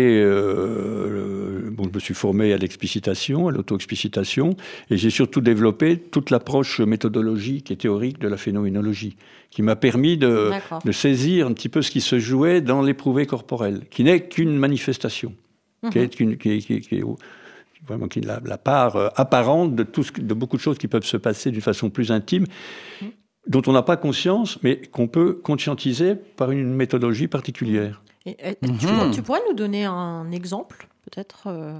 F: Euh, bon, je me suis formé à l'explicitation, à l'auto-explicitation, et j'ai surtout développé toute l'approche méthodologique et théorique de la phénoménologie, qui m'a permis de, de saisir un petit peu ce qui se jouait dans l'éprouvé corporel, qui n'est qu'une manifestation, mm-hmm. qui est qu'une... Qui, qui, qui, vraiment qui est la, la part euh, apparente de, tout ce, de beaucoup de choses qui peuvent se passer d'une façon plus intime, mmh. dont on n'a pas conscience, mais qu'on peut conscientiser par une méthodologie particulière.
D: Et, et, mmh. tu, tu pourrais nous donner un exemple, peut-être, euh,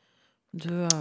D: de... Euh,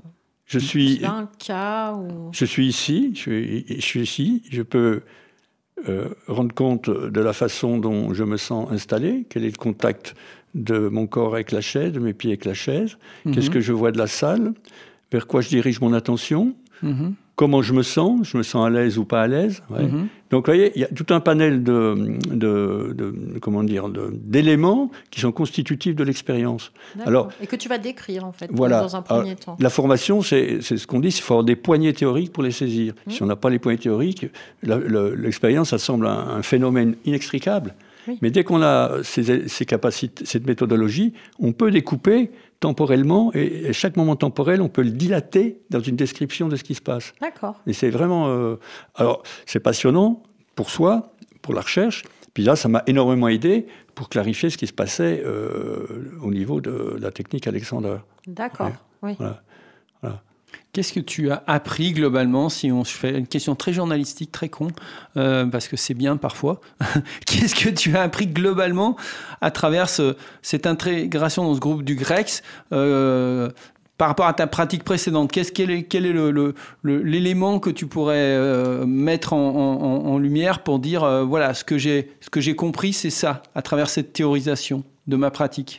F: je suis,
D: un cas ou...
F: Je suis ici, je suis, je suis ici, je peux euh, rendre compte de la façon dont je me sens installé, quel est le contact de mon corps avec la chaise, de mes pieds avec la chaise, mmh. qu'est-ce que je vois de la salle, vers quoi je dirige mon attention, mmh. comment je me sens, je me sens à l'aise ou pas à l'aise. Ouais. Mmh. Donc, vous voyez, il y a tout un panel de, de, de, comment dire, de, d'éléments qui sont constitutifs de l'expérience.
D: Alors, et que tu vas décrire, en fait,
F: voilà.
D: dans un premier
F: Alors,
D: temps.
F: La formation, c'est, c'est ce qu'on dit, il faut avoir des poignées théoriques pour les saisir. Mmh. Si on n'a pas les poignées théoriques, la, la, l'expérience, ça semble un, un phénomène inextricable. Oui. Mais dès qu'on a ces, ces capacités, cette méthodologie, on peut découper temporellement, et à chaque moment temporel, on peut le dilater dans une description de ce qui se passe.
D: D'accord.
F: Et c'est vraiment... Euh, alors, c'est passionnant pour soi, pour la recherche, puis là, ça m'a énormément aidé pour clarifier ce qui se passait euh, au niveau de la technique Alexander.
D: D'accord, ouais. oui.
F: Voilà. Voilà.
E: Qu'est-ce que tu as appris globalement, si on se fait une question très journalistique, très con, euh, parce que c'est bien parfois. Qu'est-ce que tu as appris globalement à travers ce, cette intégration dans ce groupe du Grex euh, par rapport à ta pratique précédente? Qu'est-ce, quel est, quel est le, le, le, l'élément que tu pourrais euh, mettre en, en, en lumière pour dire euh, voilà, ce que j'ai, ce que j'ai compris, c'est ça, à travers cette théorisation de ma pratique?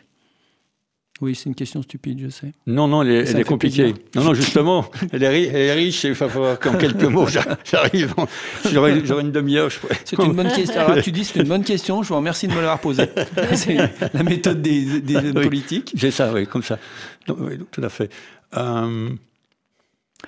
E: Oui, c'est une question stupide, je sais.
F: Non, non, elle est, elle est compliquée. Non, non, justement, elle est, ri- elle est riche, il va falloir qu'en quelques mots, j'arrive. J'aurais, j'aurais une demi-heure, je pourrais.
E: C'est une bonne question. Alors là, tu dis c'est une bonne question, je vous remercie de me l'avoir posée. C'est la méthode des, des
F: oui,
E: politiques.
F: C'est ça, oui, comme ça. Donc, oui, tout à fait. Euh...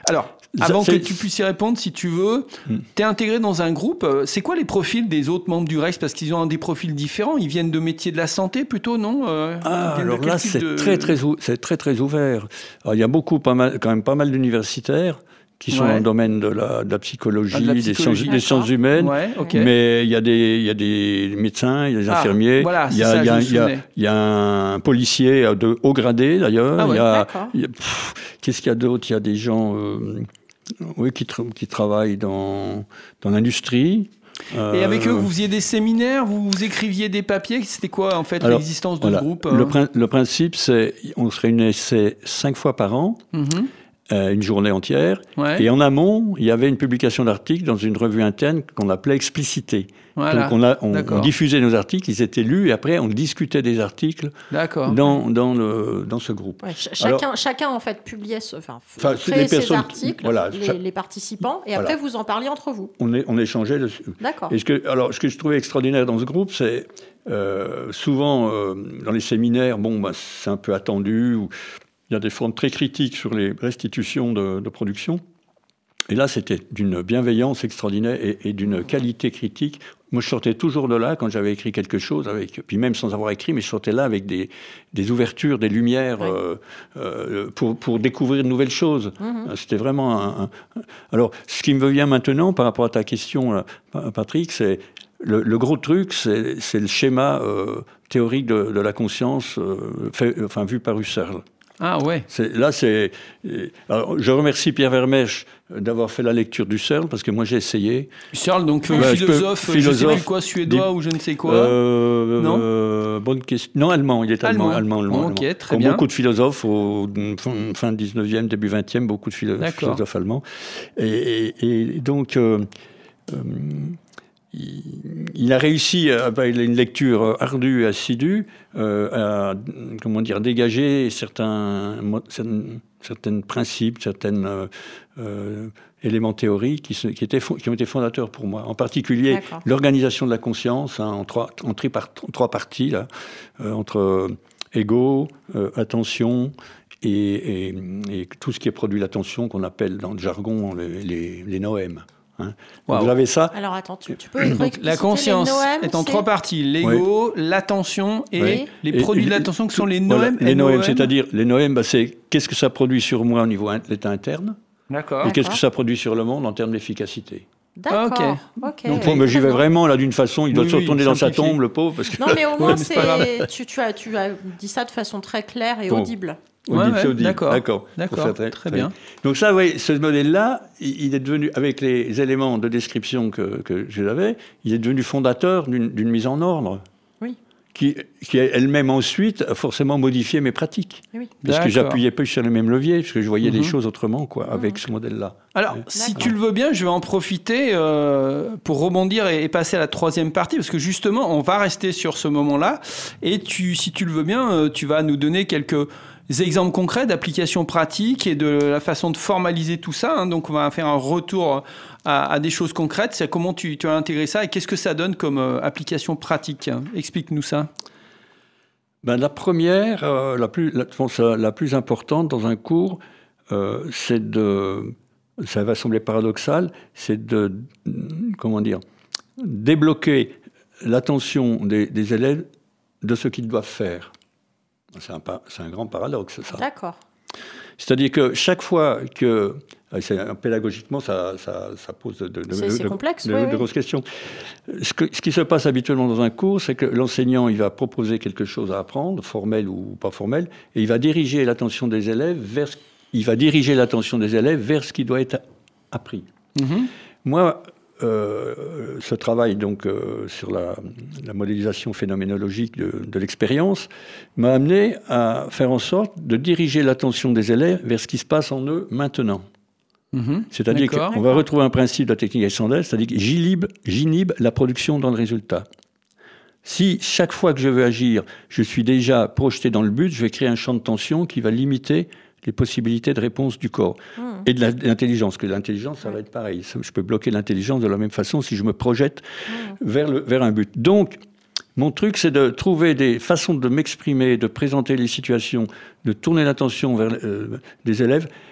E: Alors, avant
F: ça,
E: que tu puisses y répondre, si tu veux, hmm. tu es intégré dans un groupe. C'est quoi les profils des autres membres du Rex? Parce qu'ils ont des profils différents. Ils viennent de métiers de la santé plutôt, non? euh,
F: Ah, alors là, c'est de... très, très, c'est très, très ouvert. Alors, il y a beaucoup, pas mal, quand même pas mal d'universitaires qui sont ouais. dans le domaine de la, de la psychologie, ah, de la psychologie des, sciences, des sciences humaines. Ouais, okay. Mais il y a des, il y a des médecins, il y a des ah, infirmiers.
E: Voilà,
F: il y a,
E: ça,
F: il y a, il y a, il y a un policier de haut gradé, d'ailleurs.
E: Ah, ouais,
F: il y a, il y a, pff, qu'est-ce qu'il y a d'autre? Il y a des gens euh, oui, qui, tra- qui travaillent dans, dans l'industrie.
E: Euh... Et avec eux, vous faisiez des séminaires, vous, vous écriviez des papiers. C'était quoi, en fait, Alors, l'existence de
F: voilà.
E: ce groupe?
F: le, prin- le principe, c'est on se réunissait cinq fois par an. Mm-hmm. Euh, une journée entière. Ouais. Et en amont, il y avait une publication d'articles dans une revue interne qu'on appelait Explicité. Voilà. Donc on, a, on, on diffusait nos articles, ils étaient lus, et après on discutait des articles dans, dans, le, dans ce groupe.
D: Ouais, ch- chacun, Alors, chacun, en fait, publiait, ce, enfin,
F: enfin,
D: créait
F: les personnes,
D: ses articles,
F: voilà,
D: les,
F: ça,
D: les participants, et après
F: voilà.
D: vous en parliez entre vous.
F: On, est, on échangeait dessus.
D: D'accord.
F: Et ce que, alors, ce que je trouvais extraordinaire dans ce groupe, c'est euh, souvent, euh, dans les séminaires, bon, bah, c'est un peu attendu, ou il y a des formes très critiques sur les restitutions de, de production. Et là, c'était d'une bienveillance extraordinaire et, et d'une qualité critique. Moi, je sortais toujours de là quand j'avais écrit quelque chose, avec, puis même sans avoir écrit, mais je sortais là avec des, des ouvertures, des lumières, ouais. euh, euh, pour, pour découvrir de nouvelles choses. Mm-hmm. C'était vraiment un, un... Alors, ce qui me vient maintenant, par rapport à ta question, là, Patrick, c'est le, le gros truc, c'est, c'est le schéma euh, théorique de, de la conscience, euh, fait, enfin, vu par Husserl.
E: Ah ouais.
F: C'est, là, c'est. Alors, je remercie Pierre Vermèche d'avoir fait la lecture d'Husserl, parce que moi j'ai essayé.
E: Husserl, donc euh,
F: ouais,
E: philosophe, je, peux, philosophe, je sais plus quoi, suédois des, ou je ne sais quoi.
F: Euh,
E: non.
F: Euh, bonne question. Non, allemand. Il est allemand. Allemand. allemand,
E: allemand. Ok, très
F: Comme
E: bien.
F: beaucoup de philosophes au fin dix-neuvième, début vingtième, beaucoup de philosophes, philosophes allemands. Et, et, et donc. Euh, euh, Il a réussi, avec une lecture ardue et assidue, euh, à comment dire, dégager certains, certains, certains principes, certains euh, euh, éléments théoriques qui, qui, étaient, qui ont été fondateurs pour moi. En particulier, D'accord. l'organisation de la conscience, hein, en, trois, en, tripart, en trois parties, là, euh, entre ego, euh, attention et, et, et tout ce qui est produit l'attention, qu'on appelle dans le jargon les, les, les noèmes. Hein. Wow. Vous avez ça.
D: Alors attends, tu, tu peux expliciter
E: la conscience
D: les noèmes,
E: est en
D: c'est...
E: trois parties, l'ego, oui. l'attention et oui. les produits et, de l'attention qui sont les noèmes.
F: Voilà, les noèmes, c'est-à-dire les noèmes, bah, c'est qu'est-ce que ça produit sur moi au niveau de l'état interne.
E: D'accord.
F: Et D'accord. qu'est-ce que ça produit sur le monde en termes d'efficacité.
D: D'accord. Okay. Okay.
F: Donc, moi, j'y vais vraiment là d'une façon. Il doit oui, se retourner oui, dans sa tombe, le pauvre. Parce que...
D: Non, mais au moins, ouais, c'est... tu, tu, as, tu as dit ça de façon très claire et bon. audible.
E: Ouais, ouais, audible. D'accord, d'accord, d'accord. Très, très bien.
F: Donc ça, oui, ce modèle-là, il est devenu, avec les éléments de description que, que j'avais, il est devenu fondateur d'une, d'une mise en ordre.
D: Oui.
F: Qui, qui elle-même ensuite a forcément modifié mes pratiques.
D: Oui.
F: Parce d'accord. que j'appuyais plus sur le même levier, parce que je voyais mm-hmm. les choses autrement, quoi, mm-hmm. avec ce modèle-là.
E: Alors, ouais. si d'accord. tu le veux bien, je vais en profiter euh, pour rebondir et, et passer à la troisième partie, parce que justement, on va rester sur ce moment-là. Et tu, si tu le veux bien, euh, tu vas nous donner quelques exemples concrets d'applications pratiques et de la façon de formaliser tout ça. Hein. Donc, on va faire un retour à, à des choses concrètes. C'est comment tu, tu as intégré ça et qu'est-ce que ça donne comme euh, application pratique? Explique-nous ça.
F: Ben, la première, euh, la, plus, la, la plus importante dans un cours, euh, c'est de, ça va sembler paradoxal, c'est de, comment dire, débloquer l'attention des, des élèves de ce qu'ils doivent faire. C'est un, c'est un grand paradoxe, ça.
D: D'accord.
F: C'est-à-dire que chaque fois que... C'est, pédagogiquement, ça, ça, ça pose de, de,
D: c'est,
F: de,
D: c'est
F: de,
D: complexe,
F: de,
D: oui,
F: de
D: oui.
F: grosses questions. Ce, que, ce qui se passe habituellement dans un cours, c'est que l'enseignant il va proposer quelque chose à apprendre, formel ou pas formel, et il va diriger l'attention des élèves vers, il va diriger l'attention des élèves vers ce qui doit être appris. Mm-hmm. Moi... Euh, ce travail donc euh, sur la, la modélisation phénoménologique de, de l'expérience m'a amené à faire en sorte de diriger l'attention des élèves vers ce qui se passe en eux maintenant. Mmh, c'est-à-dire d'accord, qu'on d'accord. va retrouver un principe de la technique Alexandre, c'est-à-dire que j'inhibe, j'inhibe la production dans le résultat. Si chaque fois que je veux agir, je suis déjà projeté dans le but, je vais créer un champ de tension qui va limiter les possibilités de réponse du corps mmh. et de, la, de l'intelligence. Que l'intelligence, ça va être pareil. Je peux bloquer l'intelligence de la même façon si je me projette mmh. vers, le, vers un but. Donc, mon truc, c'est de trouver des façons de m'exprimer, de présenter les situations, de tourner l'attention vers euh, des élèves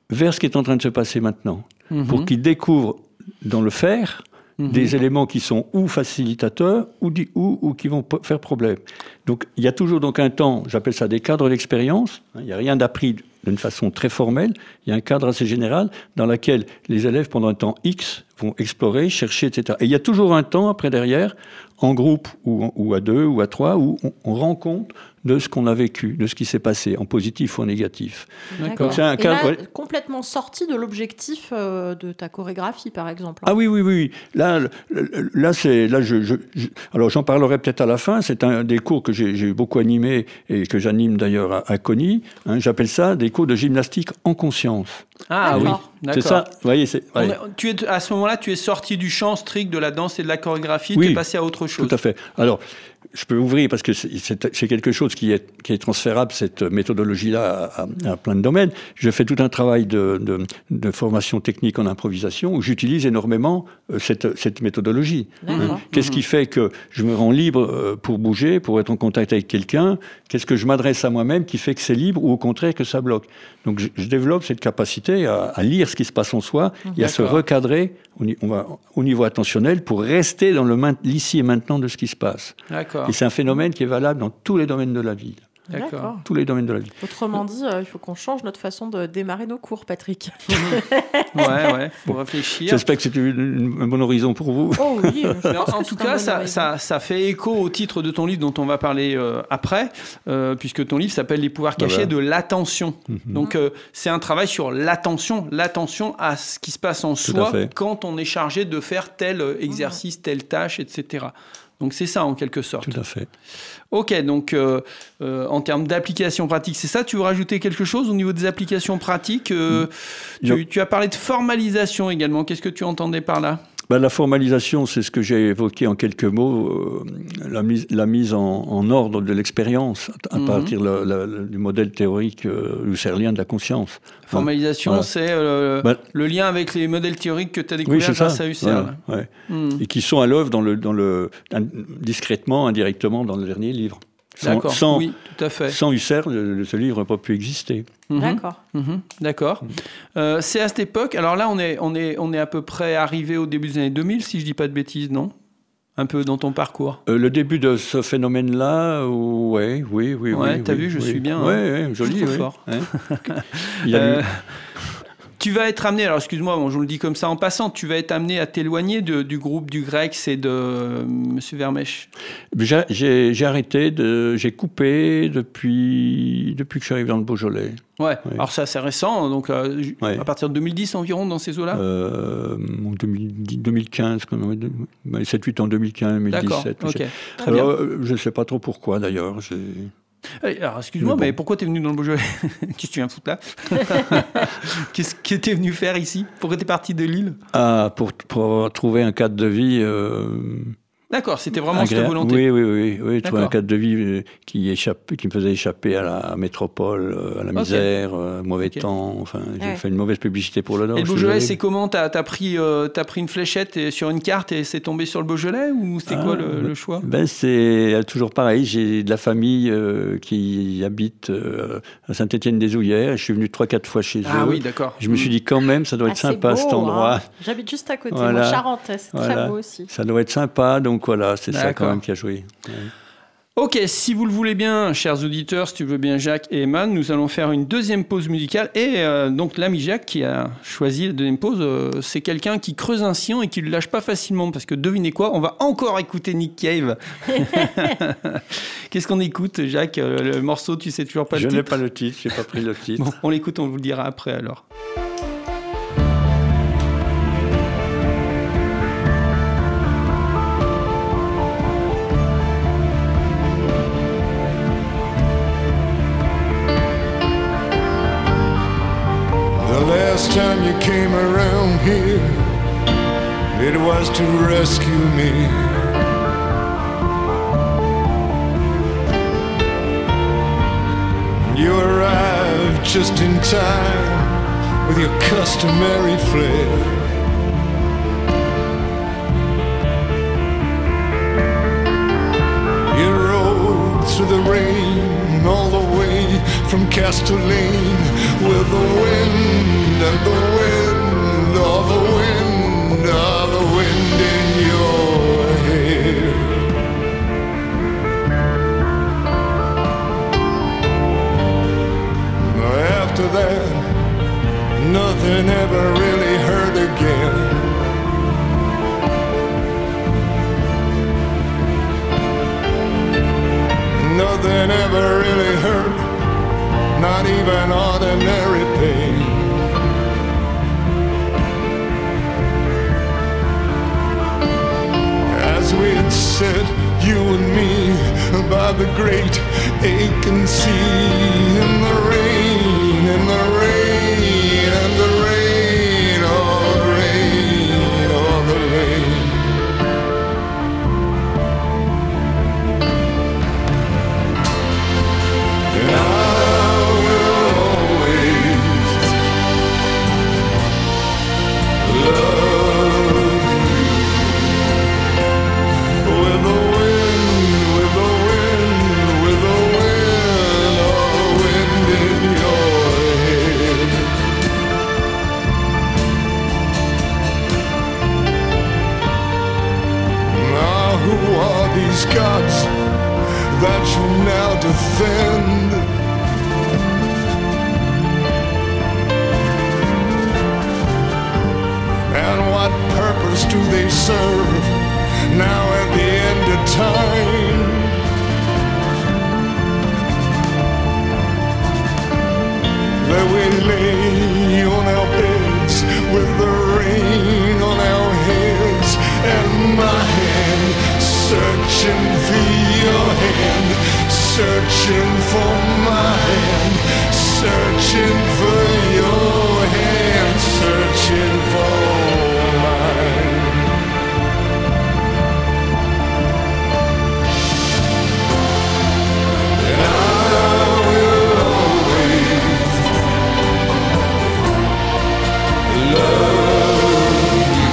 F: vers ce qui est en train de se passer maintenant, mmh. pour qu'ils découvrent dans le faire mmh. des éléments qui sont ou facilitateurs ou, ou, ou qui vont faire problème. Donc il y a toujours donc un temps, j'appelle ça des cadres d'expérience, il n'y a rien d'appris d'une façon très formelle, il y a un cadre assez général dans lequel les élèves pendant un temps X vont explorer, chercher, et cetera. Et il y a toujours un temps après derrière, en groupe ou, ou à deux ou à trois, où on, on rend compte de ce qu'on a vécu, de ce qui s'est passé, en positif ou en négatif.
D: D'accord. Donc, c'est un cadre, et là, ouais. complètement sorti de l'objectif euh, de ta chorégraphie, par exemple.
F: Ah oui, oui, oui. Là, là, c'est, là je, je, je, alors j'en parlerai peut-être à la fin. C'est un des cours que j'ai, j'ai beaucoup animé et que j'anime d'ailleurs à, à Conny. Hein, j'appelle ça des cours de gymnastique en conscience.
E: Ah
D: d'accord.
E: oui, d'accord.
F: C'est ça. Vous voyez, c'est, ouais.
E: est, tu es, à ce moment-là, tu es sorti du champ strict de la danse et de la chorégraphie.
F: Oui,
E: tu es passé à autre chose.
F: Tout à fait. Alors, je peux ouvrir parce que c'est, c'est, c'est quelque chose qui est, qui est transférable, cette méthodologie-là, à, à, à plein de domaines. Je fais tout un travail de, de, de formation technique en improvisation où j'utilise énormément cette, cette méthodologie. Hein. Qu'est-ce qui fait que je me rends libre pour bouger, pour être en contact avec quelqu'un? Qu'est-ce que je m'adresse à moi-même qui fait que c'est libre ou au contraire que ça bloque? Donc je, je développe cette capacité à, à lire ce qui se passe en soi et D'accord. à se recadrer au, on va, au niveau attentionnel pour rester dans le l'ici et maintenant de ce qui se passe.
E: D'accord.
F: Et c'est un phénomène qui est valable dans tous les domaines de la vie.
E: D'accord.
D: D'accord.
F: Tous les domaines de la vie.
D: Autrement dit, euh, il faut qu'on change notre façon de démarrer nos cours, Patrick.
E: ouais, ouais, faut réfléchir.
F: J'espère que c'est une, un bon horizon pour vous.
D: Oh oui.
E: En, en tout cas, ça, ça, ça fait écho au titre de ton livre dont on va parler euh, après, euh, puisque ton livre s'appelle Les pouvoirs cachés ah ben. de l'attention. Mm-hmm. Donc, euh, c'est un travail sur l'attention, l'attention à ce qui se passe en Tout soi quand on est chargé de faire tel exercice, mm-hmm. telle tâche, et cetera. Donc c'est ça en quelque sorte.
F: Tout à fait.
E: Ok, donc euh, euh, en termes d'application pratique, c'est ça? Tu veux rajouter quelque chose au niveau des applications pratiques? euh, tu, tu as parlé de formalisation également. Qu'est-ce que tu entendais par là?
F: Ben, la formalisation, c'est ce que j'ai évoqué en quelques mots, euh, la mise, la mise en, en ordre de l'expérience à, à mm-hmm. partir la, la, du modèle théorique euh, husserlien de la conscience.
E: Formalisation, voilà. c'est euh, ben, le lien avec les modèles théoriques que tu as découverts
F: oui,
E: grâce à Husserl.
F: Voilà, ouais. mm. Et qui sont à l'œuvre dans le, dans le, discrètement, indirectement dans le dernier livre. Sans,
E: D'accord,
F: sans,
E: oui, tout à fait.
F: Sans Husserl, le, ce livre n'a pas pu exister.
E: Mmh.
D: D'accord.
E: Mmh. D'accord. Mmh. Euh, c'est à cette époque, alors là, on est, on, est, on est à peu près arrivé au début des années deux mille, si je ne dis pas de bêtises, non? Un peu dans ton parcours.
F: Euh, le début de ce phénomène-là, ouais, oui, oui,
E: ouais,
F: oui.
E: t'as
F: oui,
E: vu, je
F: oui.
E: suis bien.
F: Ouais,
E: hein.
F: ouais, joli, oui.
E: fort.
F: Hein. Il y a
E: euh,
F: eu...
E: Tu vas être amené, alors excuse-moi, bon, je vous le dis comme ça en passant, tu vas être amené à t'éloigner de, du groupe du Grec, c'est de euh, M. Vermèche.
F: J'ai, j'ai, j'ai arrêté, de, j'ai coupé depuis, depuis que je suis arrivé dans le Beaujolais.
E: Ouais, ouais. Alors c'est assez récent, donc euh, ouais. à partir de deux mille dix environ, dans ces eaux-là
F: euh, deux mille quinze, sept huit ans, deux mille quinze, deux mille dix-sept.
E: D'accord, ok.
F: Très alors, bien. Je ne sais pas trop pourquoi d'ailleurs. J'ai...
E: Alors, excuse-moi, mais, bon. mais pourquoi t'es venu dans le Beaujolais? Qu'est-ce que tu viens foutre là? Qu'est-ce que t'es venu faire ici? Pourquoi t'es parti de Lille?
F: Ah, pour, pour trouver un cadre de vie... Euh...
E: D'accord, c'était vraiment cette volonté.
F: Oui, oui, oui, oui trouver un cadre de vie qui, échappe, qui me faisait échapper à la métropole, à la misère, okay. euh, mauvais okay. temps. Enfin, j'ai ouais. fait une mauvaise publicité pour le Nord.
E: Et le Beaujolais, c'est comment? T'as, t'as, pris, euh, t'as pris une fléchette et, sur une carte et c'est tombé sur le Beaujolais ou c'était ah, quoi le, ben, le choix? Ben c'est toujours pareil. J'ai de la famille euh, qui habite euh, à Saint-Étienne-des-Ouillères. Je suis venu trois, quatre fois chez ah,
F: eux.
E: Ah oui, d'accord.
F: Je me suis dit quand même, ça doit
D: ah,
F: être sympa
D: beau,
F: cet endroit.
D: Hein. J'habite juste à côté,
F: voilà.
D: moi, Charentais, c'est
F: voilà.
D: très beau aussi.
F: Ça doit être sympa, donc voilà, c'est
E: d'accord.
F: ça quand même qui a joué. Ouais.
E: Ok, si vous le voulez bien, chers auditeurs, si tu veux bien Jacques et Eman, nous allons faire une deuxième pause musicale. Et euh, donc l'ami Jacques qui a choisi la deuxième pause, euh, c'est quelqu'un qui creuse un sillon et qui ne le lâche pas facilement. Parce que devinez quoi, on va encore écouter Nick Cave. Qu'est-ce qu'on écoute, Jacques? Le morceau, tu sais toujours pas
F: Je
E: le titre?
F: Je n'ai pas le titre, je n'ai pas pris le titre.
E: Bon, on l'écoute, on vous le dira après alors.
G: Last time you came around here, it was to rescue me. You arrived just in time with your customary flair. You rode through the rain all the way from Castellane with the wind sunset, you and me, by the great Aiken Sea. In the rain, in the rain, and the rain, oh the rain, oh the rain. And I will always love you with the wind, with the wind, with the wind, oh the wind in your head. Now who are these gods that you now defend? And what purpose do they serve now at the end of time? That we lay on our beds with the rain on our heads, and my hand searching for your hand, searching for my hand, searching for your hand, searching for mine. And I will always love you.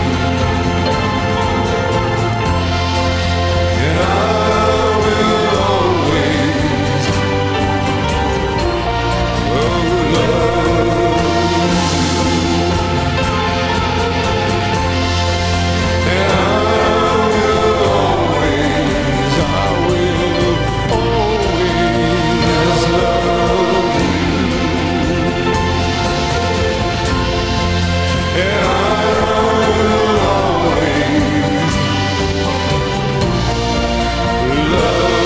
G: And I will always oh, love you. And I will always, I will always love you. And I will always love you.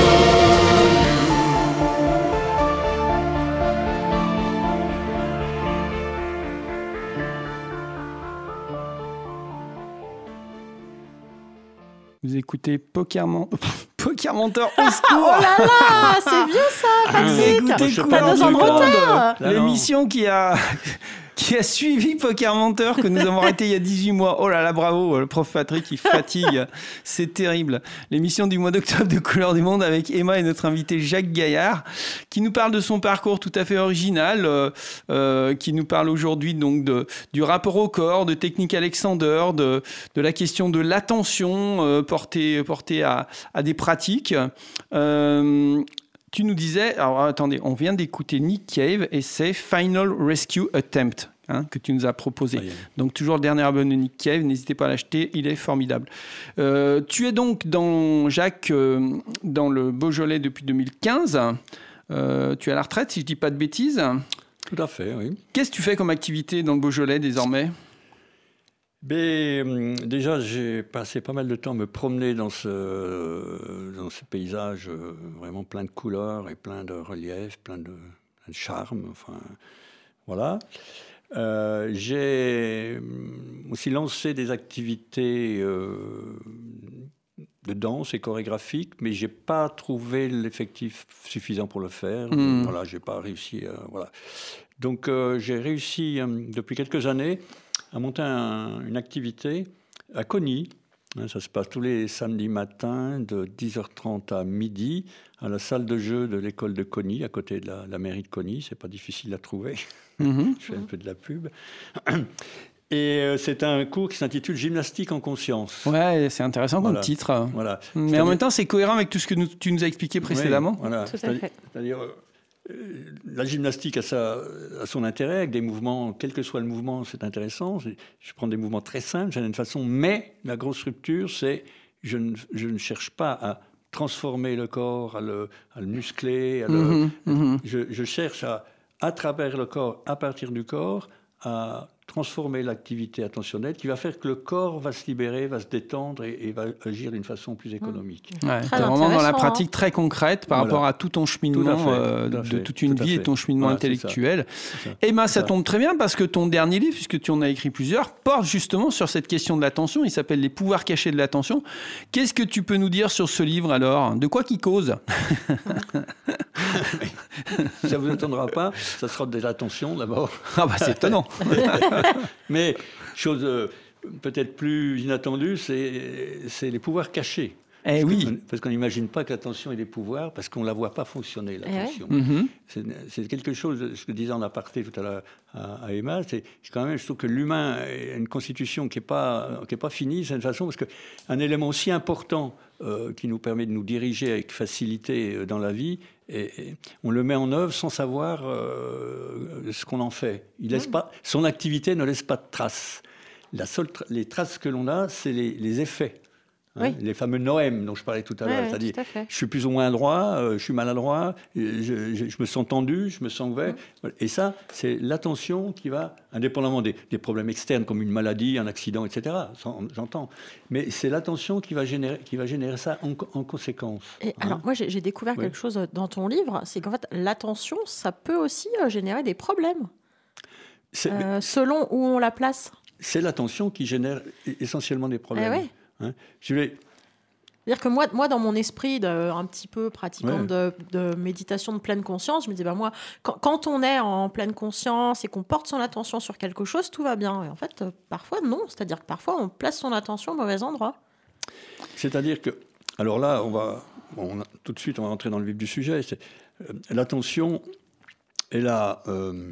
E: Vous écoutez Poker, Man- Poker Menteur au secours.
D: Oh là là, c'est vieux ça,
E: Vous
D: Patrick.
E: écoutez
F: je
E: quoi
D: T'as deux ans de
E: Couleur du
D: retard.
E: Monde, l'émission qui a qui a suivi Poker Menteur que nous avons arrêté il y a dix-huit mois. Oh là là, bravo, le prof Patrick, il fatigue. C'est terrible. L'émission du mois d'octobre de Couleur du Monde avec Emma et notre invité Jacques Gaillard, qui nous parle de son parcours tout à fait original, euh, euh, qui nous parle aujourd'hui donc de, du rapport au corps, de technique Alexander, de, de la question de l'attention euh, portée, portée à, à des pratiques. Euh, Tu nous disais, alors attendez, on vient d'écouter Nick Cave et c'est Final Rescue Attempt hein, que tu nous as proposé. Ah, yeah. Donc toujours le dernier album de Nick Cave, n'hésitez pas à l'acheter, il est formidable. Euh, tu es donc dans Jacques, euh, dans le Beaujolais depuis deux mille quinze. Euh, tu es à la retraite, si je ne dis pas de bêtises.
F: Tout à fait, oui.
E: Qu'est-ce que tu fais comme activité dans le Beaujolais désormais ?
F: Mais, déjà, j'ai passé pas mal de temps à me promener dans ce, dans ce paysage euh, vraiment plein de couleurs et plein de reliefs, plein de, plein de charme. Enfin, voilà. Euh, j'ai aussi lancé des activités euh, de danse et chorégraphique, mais j'ai pas trouvé l'effectif suffisant pour le faire. Mmh. Voilà, j'ai pas réussi. À, voilà. Donc, euh, j'ai réussi euh, depuis quelques années à monter un, une activité à Cogny. Ça se passe tous les samedis matins de dix heures trente à midi à la salle de jeu de l'école de Cogny, à côté de la, la mairie de Cogny. C'est pas difficile à trouver. Mm-hmm. Je fais un peu de la pub. Et euh, c'est un cours qui s'intitule Gymnastique en conscience.
E: Ouais, c'est intéressant comme
F: voilà.
E: titre.
F: Voilà.
E: Mais
F: c'est-à-dire...
E: en même temps, c'est cohérent avec tout ce que nous, tu nous as expliqué précédemment.
F: Oui, voilà.
D: Tout à
F: c'est-à-dire,
D: fait.
F: c'est-à-dire euh, la gymnastique a, sa, a son intérêt, avec des mouvements, quel que soit le mouvement, c'est intéressant. C'est, je prends des mouvements très simples, d'une façon, mais la grosse rupture, c'est je ne, je ne cherche pas à transformer le corps, à le, à le muscler. À le,
E: mmh, mmh.
F: Je, je cherche à, à travers le corps, à partir du corps, à transformer l'activité attentionnelle qui va faire que le corps va se libérer, va se détendre et, et va agir d'une façon plus économique.
E: Mmh. Ouais, t'es vraiment dans la pratique hein. très concrète par voilà. rapport à tout ton cheminement tout fait, euh, tout de fait, toute une vie et ton cheminement voilà, intellectuel. Ça. Et ben, ça, ça tombe très bien parce que ton dernier livre, puisque tu en as écrit plusieurs, porte justement sur cette question de l'attention. Il s'appelle « Les pouvoirs cachés de l'attention ». Qu'est-ce que tu peux nous dire sur ce livre alors ? De quoi qu'il cause ?
F: Ça ne vous étonnera pas, ça sera de l'attention d'abord.
E: Ah bah c'est étonnant.
F: Mais chose euh, peut-être plus inattendue, c'est, c'est les pouvoirs cachés.
E: Eh
F: parce
E: oui.
F: Que, parce qu'on n'imagine pas que l'attention ait des pouvoirs, parce qu'on ne la voit pas fonctionner, l'attention.
E: Eh ouais. mm-hmm.
F: c'est, c'est quelque chose, ce que disait en aparté tout à l'heure à, à Emma, c'est quand même, je trouve que l'humain a une constitution qui n'est pas, qui est pas finie, c'est une façon, parce qu'un élément aussi important euh, qui nous permet de nous diriger avec facilité dans la vie, et, et on le met en œuvre sans savoir euh, ce qu'on en fait. Il laisse mmh. pas, son activité ne laisse pas de traces. La seule tra- les traces que l'on a, c'est les, les effets. Hein, oui. Les fameux noèmes dont je parlais tout à l'heure. Ouais, c'est-à-dire, je suis plus ou moins droit, euh, je suis maladroit, je, je, je me sens tendu, je me sens ouvert. Mmh. Et ça, c'est l'attention qui va, indépendamment des, des problèmes externes comme une maladie, un accident, et cetera. J'entends. Mais c'est l'attention qui va générer, qui va générer ça en, en conséquence.
D: Et hein. Alors, moi, j'ai, j'ai découvert oui. quelque chose dans ton livre, c'est qu'en fait, l'attention, ça peut aussi euh, générer des problèmes, euh, selon où on la place.
F: C'est l'attention qui génère essentiellement des problèmes.
D: Eh oui.
F: Hein, je vais...
D: C'est-à-dire que moi, moi, dans mon esprit de, un petit peu pratiquant ouais. de, de méditation de pleine conscience, je me dis, bah, moi, quand, quand on est en pleine conscience et qu'on porte son attention sur quelque chose, tout va bien. Et en fait, euh, parfois, non. C'est-à-dire que parfois, on place son attention au mauvais endroit.
F: C'est-à-dire que... Alors là, on va, on a, tout de suite, on va rentrer dans le vif du sujet. C'est, euh, l'attention, elle a... Euh,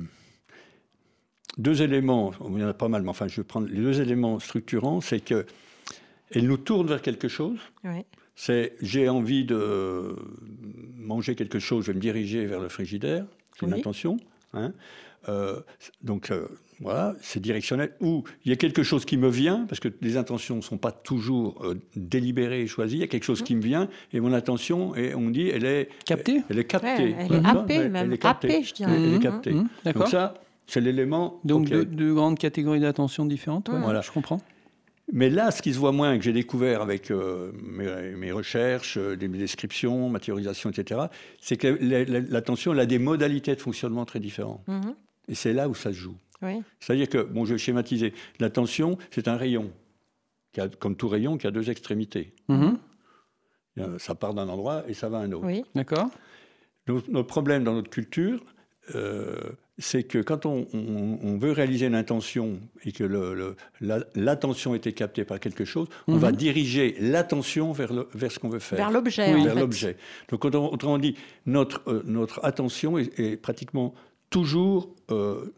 F: deux éléments, il y en a pas mal, mais enfin, je vais prendre les deux éléments structurants, c'est que elle nous tourne vers quelque chose.
D: Oui.
F: C'est j'ai envie de manger quelque chose, je vais me diriger vers le frigidaire. C'est oui. une intention. Hein. Euh, donc euh, voilà, c'est directionnel. Ou il y a quelque chose qui me vient, parce que les intentions ne sont pas toujours euh, délibérées et choisies. Il y a quelque chose mmh. qui me vient et mon attention, et on dit, elle est
E: captée.
F: Elle est captée.
D: Ouais, elle est
F: mmh.
D: happée, elle, même elle est captée. Happée, je dirais.
F: Mmh. Elle est captée.
E: Mmh. D'accord.
F: Donc ça, c'est l'élément.
E: Donc
F: okay.
E: deux, deux grandes catégories d'attention différentes. Ouais, voilà. Je comprends.
F: Mais là, ce qui se voit moins, que j'ai découvert avec euh, mes, mes recherches, euh, mes descriptions, ma théorisation, et cetera, c'est que la, la, l'attention, elle a des modalités de fonctionnement très différentes. Mm-hmm. Et c'est là où ça se joue.
D: Oui.
F: C'est-à-dire que, bon, je vais schématiser, l'attention, c'est un rayon, qui a, comme tout rayon, qui a deux extrémités.
E: Mm-hmm.
F: Ça part d'un endroit et ça va à un autre.
E: Oui. D'accord.
F: Notre, notre problème dans notre culture, euh, c'est que quand on, on, on veut réaliser une intention et que le, le, la, l'attention a été captée par quelque chose, mm-hmm. on va diriger l'attention vers, le, vers ce qu'on veut faire.
D: Vers l'objet,
F: oui,
D: en
F: vers
D: fait.
F: l'objet. Donc, autrement dit, notre, euh, notre attention est, est pratiquement toujours euh,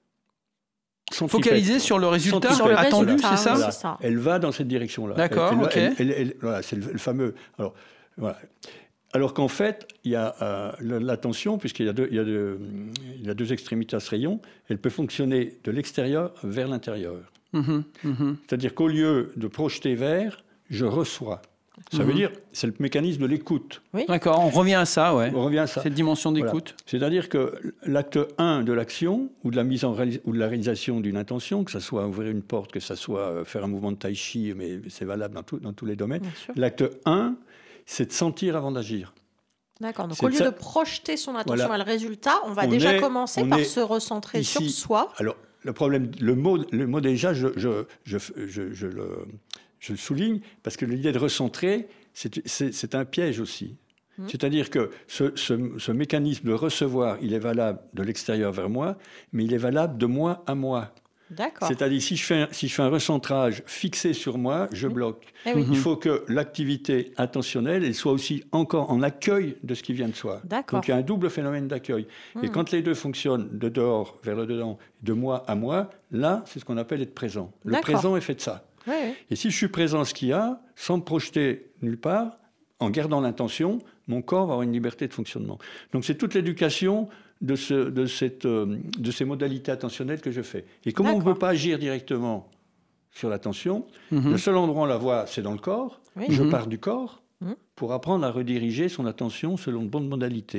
E: focalisée sur le résultat sur le attendu, résultat, c'est ça,
F: voilà.
D: c'est ça.
F: Elle va dans cette direction-là.
E: D'accord,
F: elle, elle,
E: ok.
F: Elle, elle, elle, voilà, c'est le, le fameux... Alors, voilà. Alors qu'en fait, il y a euh, l'attention, puisqu'il y a, deux, il, y a deux, il y a deux extrémités à ce rayon, elle peut fonctionner de l'extérieur vers l'intérieur.
E: Mmh, mmh.
F: C'est-à-dire qu'au lieu de projeter vers, je reçois. Ça mmh. veut dire, c'est le mécanisme de l'écoute.
D: Oui.
E: D'accord, on revient à ça, ouais.
F: On revient à ça.
E: Cette dimension d'écoute.
F: Voilà. C'est-à-dire que l'acte un de l'action, ou de la mise en réalis- ou de la réalisation d'une intention, que ce soit ouvrir une porte, que ce soit faire un mouvement de tai chi, mais c'est valable dans, tout, dans tous les domaines, l'acte un, c'est de sentir avant d'agir.
D: D'accord. Donc,
F: c'est
D: au lieu
F: ça...
D: de projeter son attention
F: voilà.
D: à le résultat, on va
F: on
D: déjà
F: est,
D: commencer par
F: est
D: se recentrer
F: ici.
D: sur soi.
F: Alors, le problème, le mot, le mot déjà, je, je, je, je, je, le, je le souligne, parce que l'idée de recentrer, c'est, c'est, c'est un piège aussi. Mmh. C'est-à-dire que ce, ce, ce mécanisme de recevoir, il est valable de l'extérieur vers moi, mais il est valable de moi à moi.
D: D'accord.
F: C'est-à-dire, si je, fais un, si je fais un recentrage fixé sur moi, je bloque.
D: Eh oui.
F: Il faut que l'activité attentionnelle, elle soit aussi encore en accueil de ce qui vient de soi.
D: D'accord.
F: Donc, il y a un double phénomène d'accueil. Mmh. Et quand les deux fonctionnent de dehors vers le dedans, de moi à moi, là, c'est ce qu'on appelle être présent. Le
D: D'accord.
F: présent est fait de ça.
D: Oui, oui.
F: Et si je suis présent à ce qu'il y a, sans me projeter nulle part, en gardant l'intention, mon corps va avoir une liberté de fonctionnement. Donc, c'est toute l'éducation de, ce, de, cette, euh, de ces modalités attentionnelles que je fais. Et comme on ne peut pas agir directement sur l'attention, mmh. le seul endroit où on la voit, c'est dans le corps. Oui. Je mmh. pars du corps mmh. pour apprendre à rediriger son attention selon de bonnes modalités.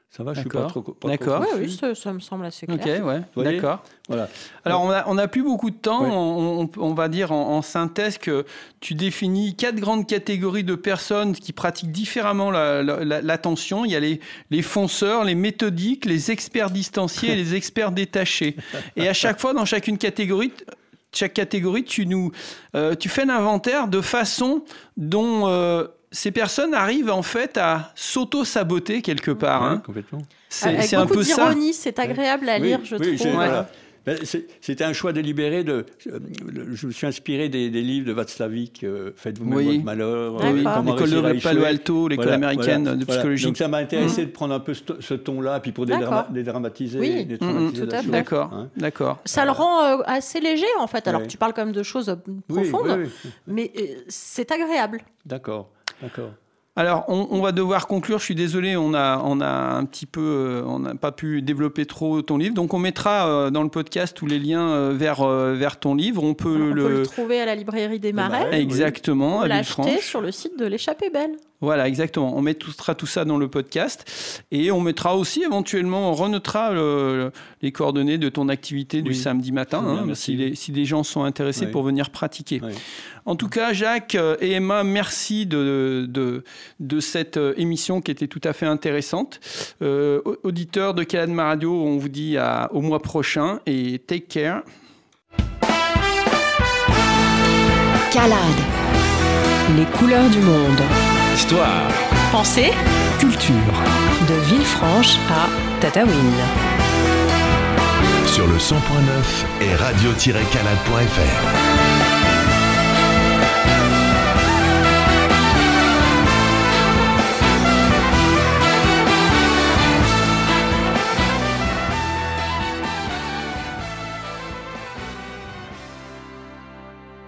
F: Ça va, je suis
E: D'accord.
F: pas trop. Pas
E: D'accord.
F: trop
D: Oui, oui, ça, ça me semble assez clair.
E: Ok, ouais,
F: voyez
E: d'accord.
F: Voilà.
E: Alors, on a, on a plus beaucoup de temps.
F: Ouais.
E: On, on, on va dire en, en synthèse que tu définis quatre grandes catégories de personnes qui pratiquent différemment la, la, la, l'attention. Il y a les, les fonceurs, les méthodiques, les experts distanciés et les experts détachés. Et à chaque fois, dans chacune catégorie, chaque catégorie, tu nous, euh, tu fais un inventaire de façon dont euh, ces personnes arrivent en fait à s'auto-saboter quelque part.
F: Ouais,
E: hein.
F: complètement.
E: C'est,
D: Avec
E: c'est un
D: beaucoup
E: peu ça.
D: d'ironie, c'est agréable à
F: Oui,
D: lire, je
F: oui,
D: trouve.
F: j'ai- voilà. Ben, c'est- C'était un choix délibéré. De, je me suis inspiré des, des livres de Václavic, euh, Faites vous-même
E: Oui.
F: votre malheur.
D: D'accord.
F: euh, Comment
E: L'école
F: réussir à
E: de
F: échouer.
E: Palo Alto, l'école
F: Voilà,
E: américaine
F: voilà,
E: de
F: voilà.
E: psychologie.
F: Donc ça m'a intéressé de prendre un peu ce, ce ton-là, puis pour
D: D'accord.
F: dédra- dédramatiser,
D: Oui.
F: détraumatiser
D: Mmh, tout
F: la
D: à
F: chose,
D: fait.
E: D'accord,
F: hein.
E: d'accord.
D: Ça le rend euh, assez léger, en fait, alors
F: Ouais.
D: que tu parles quand même de choses euh,
F: Oui,
D: profondes,
F: oui, oui.
D: mais euh, c'est agréable.
F: D'accord, d'accord.
E: Alors, on, on va devoir conclure. Je suis désolé, on a, on a un petit peu, euh, on n'a pas pu développer trop ton livre. Donc, on mettra euh, dans le podcast tous les liens euh, vers, euh, vers ton livre. On peut,
D: On
E: le...
D: peut le trouver à la librairie des Marais,
F: Marais.
E: Exactement,
D: ou
E: à
D: l'acheter
E: Villefranche.
D: sur le site de l'Échappée Belle.
E: Voilà, exactement. On mettra tout ça dans le podcast. Et on mettra aussi, éventuellement, on renotera le- les coordonnées de ton activité du
F: Oui.
E: samedi matin,
F: Très bien,
E: hein,
F: merci.
E: si, les, si des gens sont intéressés
F: Oui.
E: pour venir pratiquer.
F: Oui.
E: En tout cas, Jacques et Emma, merci de, de, de cette émission qui était tout à fait intéressante. Euh, auditeurs de Caladma Radio, on vous dit à, au mois prochain et take care.
A: Calade.
B: Les couleurs du monde.
C: Histoire.
D: Pensez
B: Culture. De Villefranche à Tataouine.
H: Sur le cent point neuf et radio tiret calade point f r.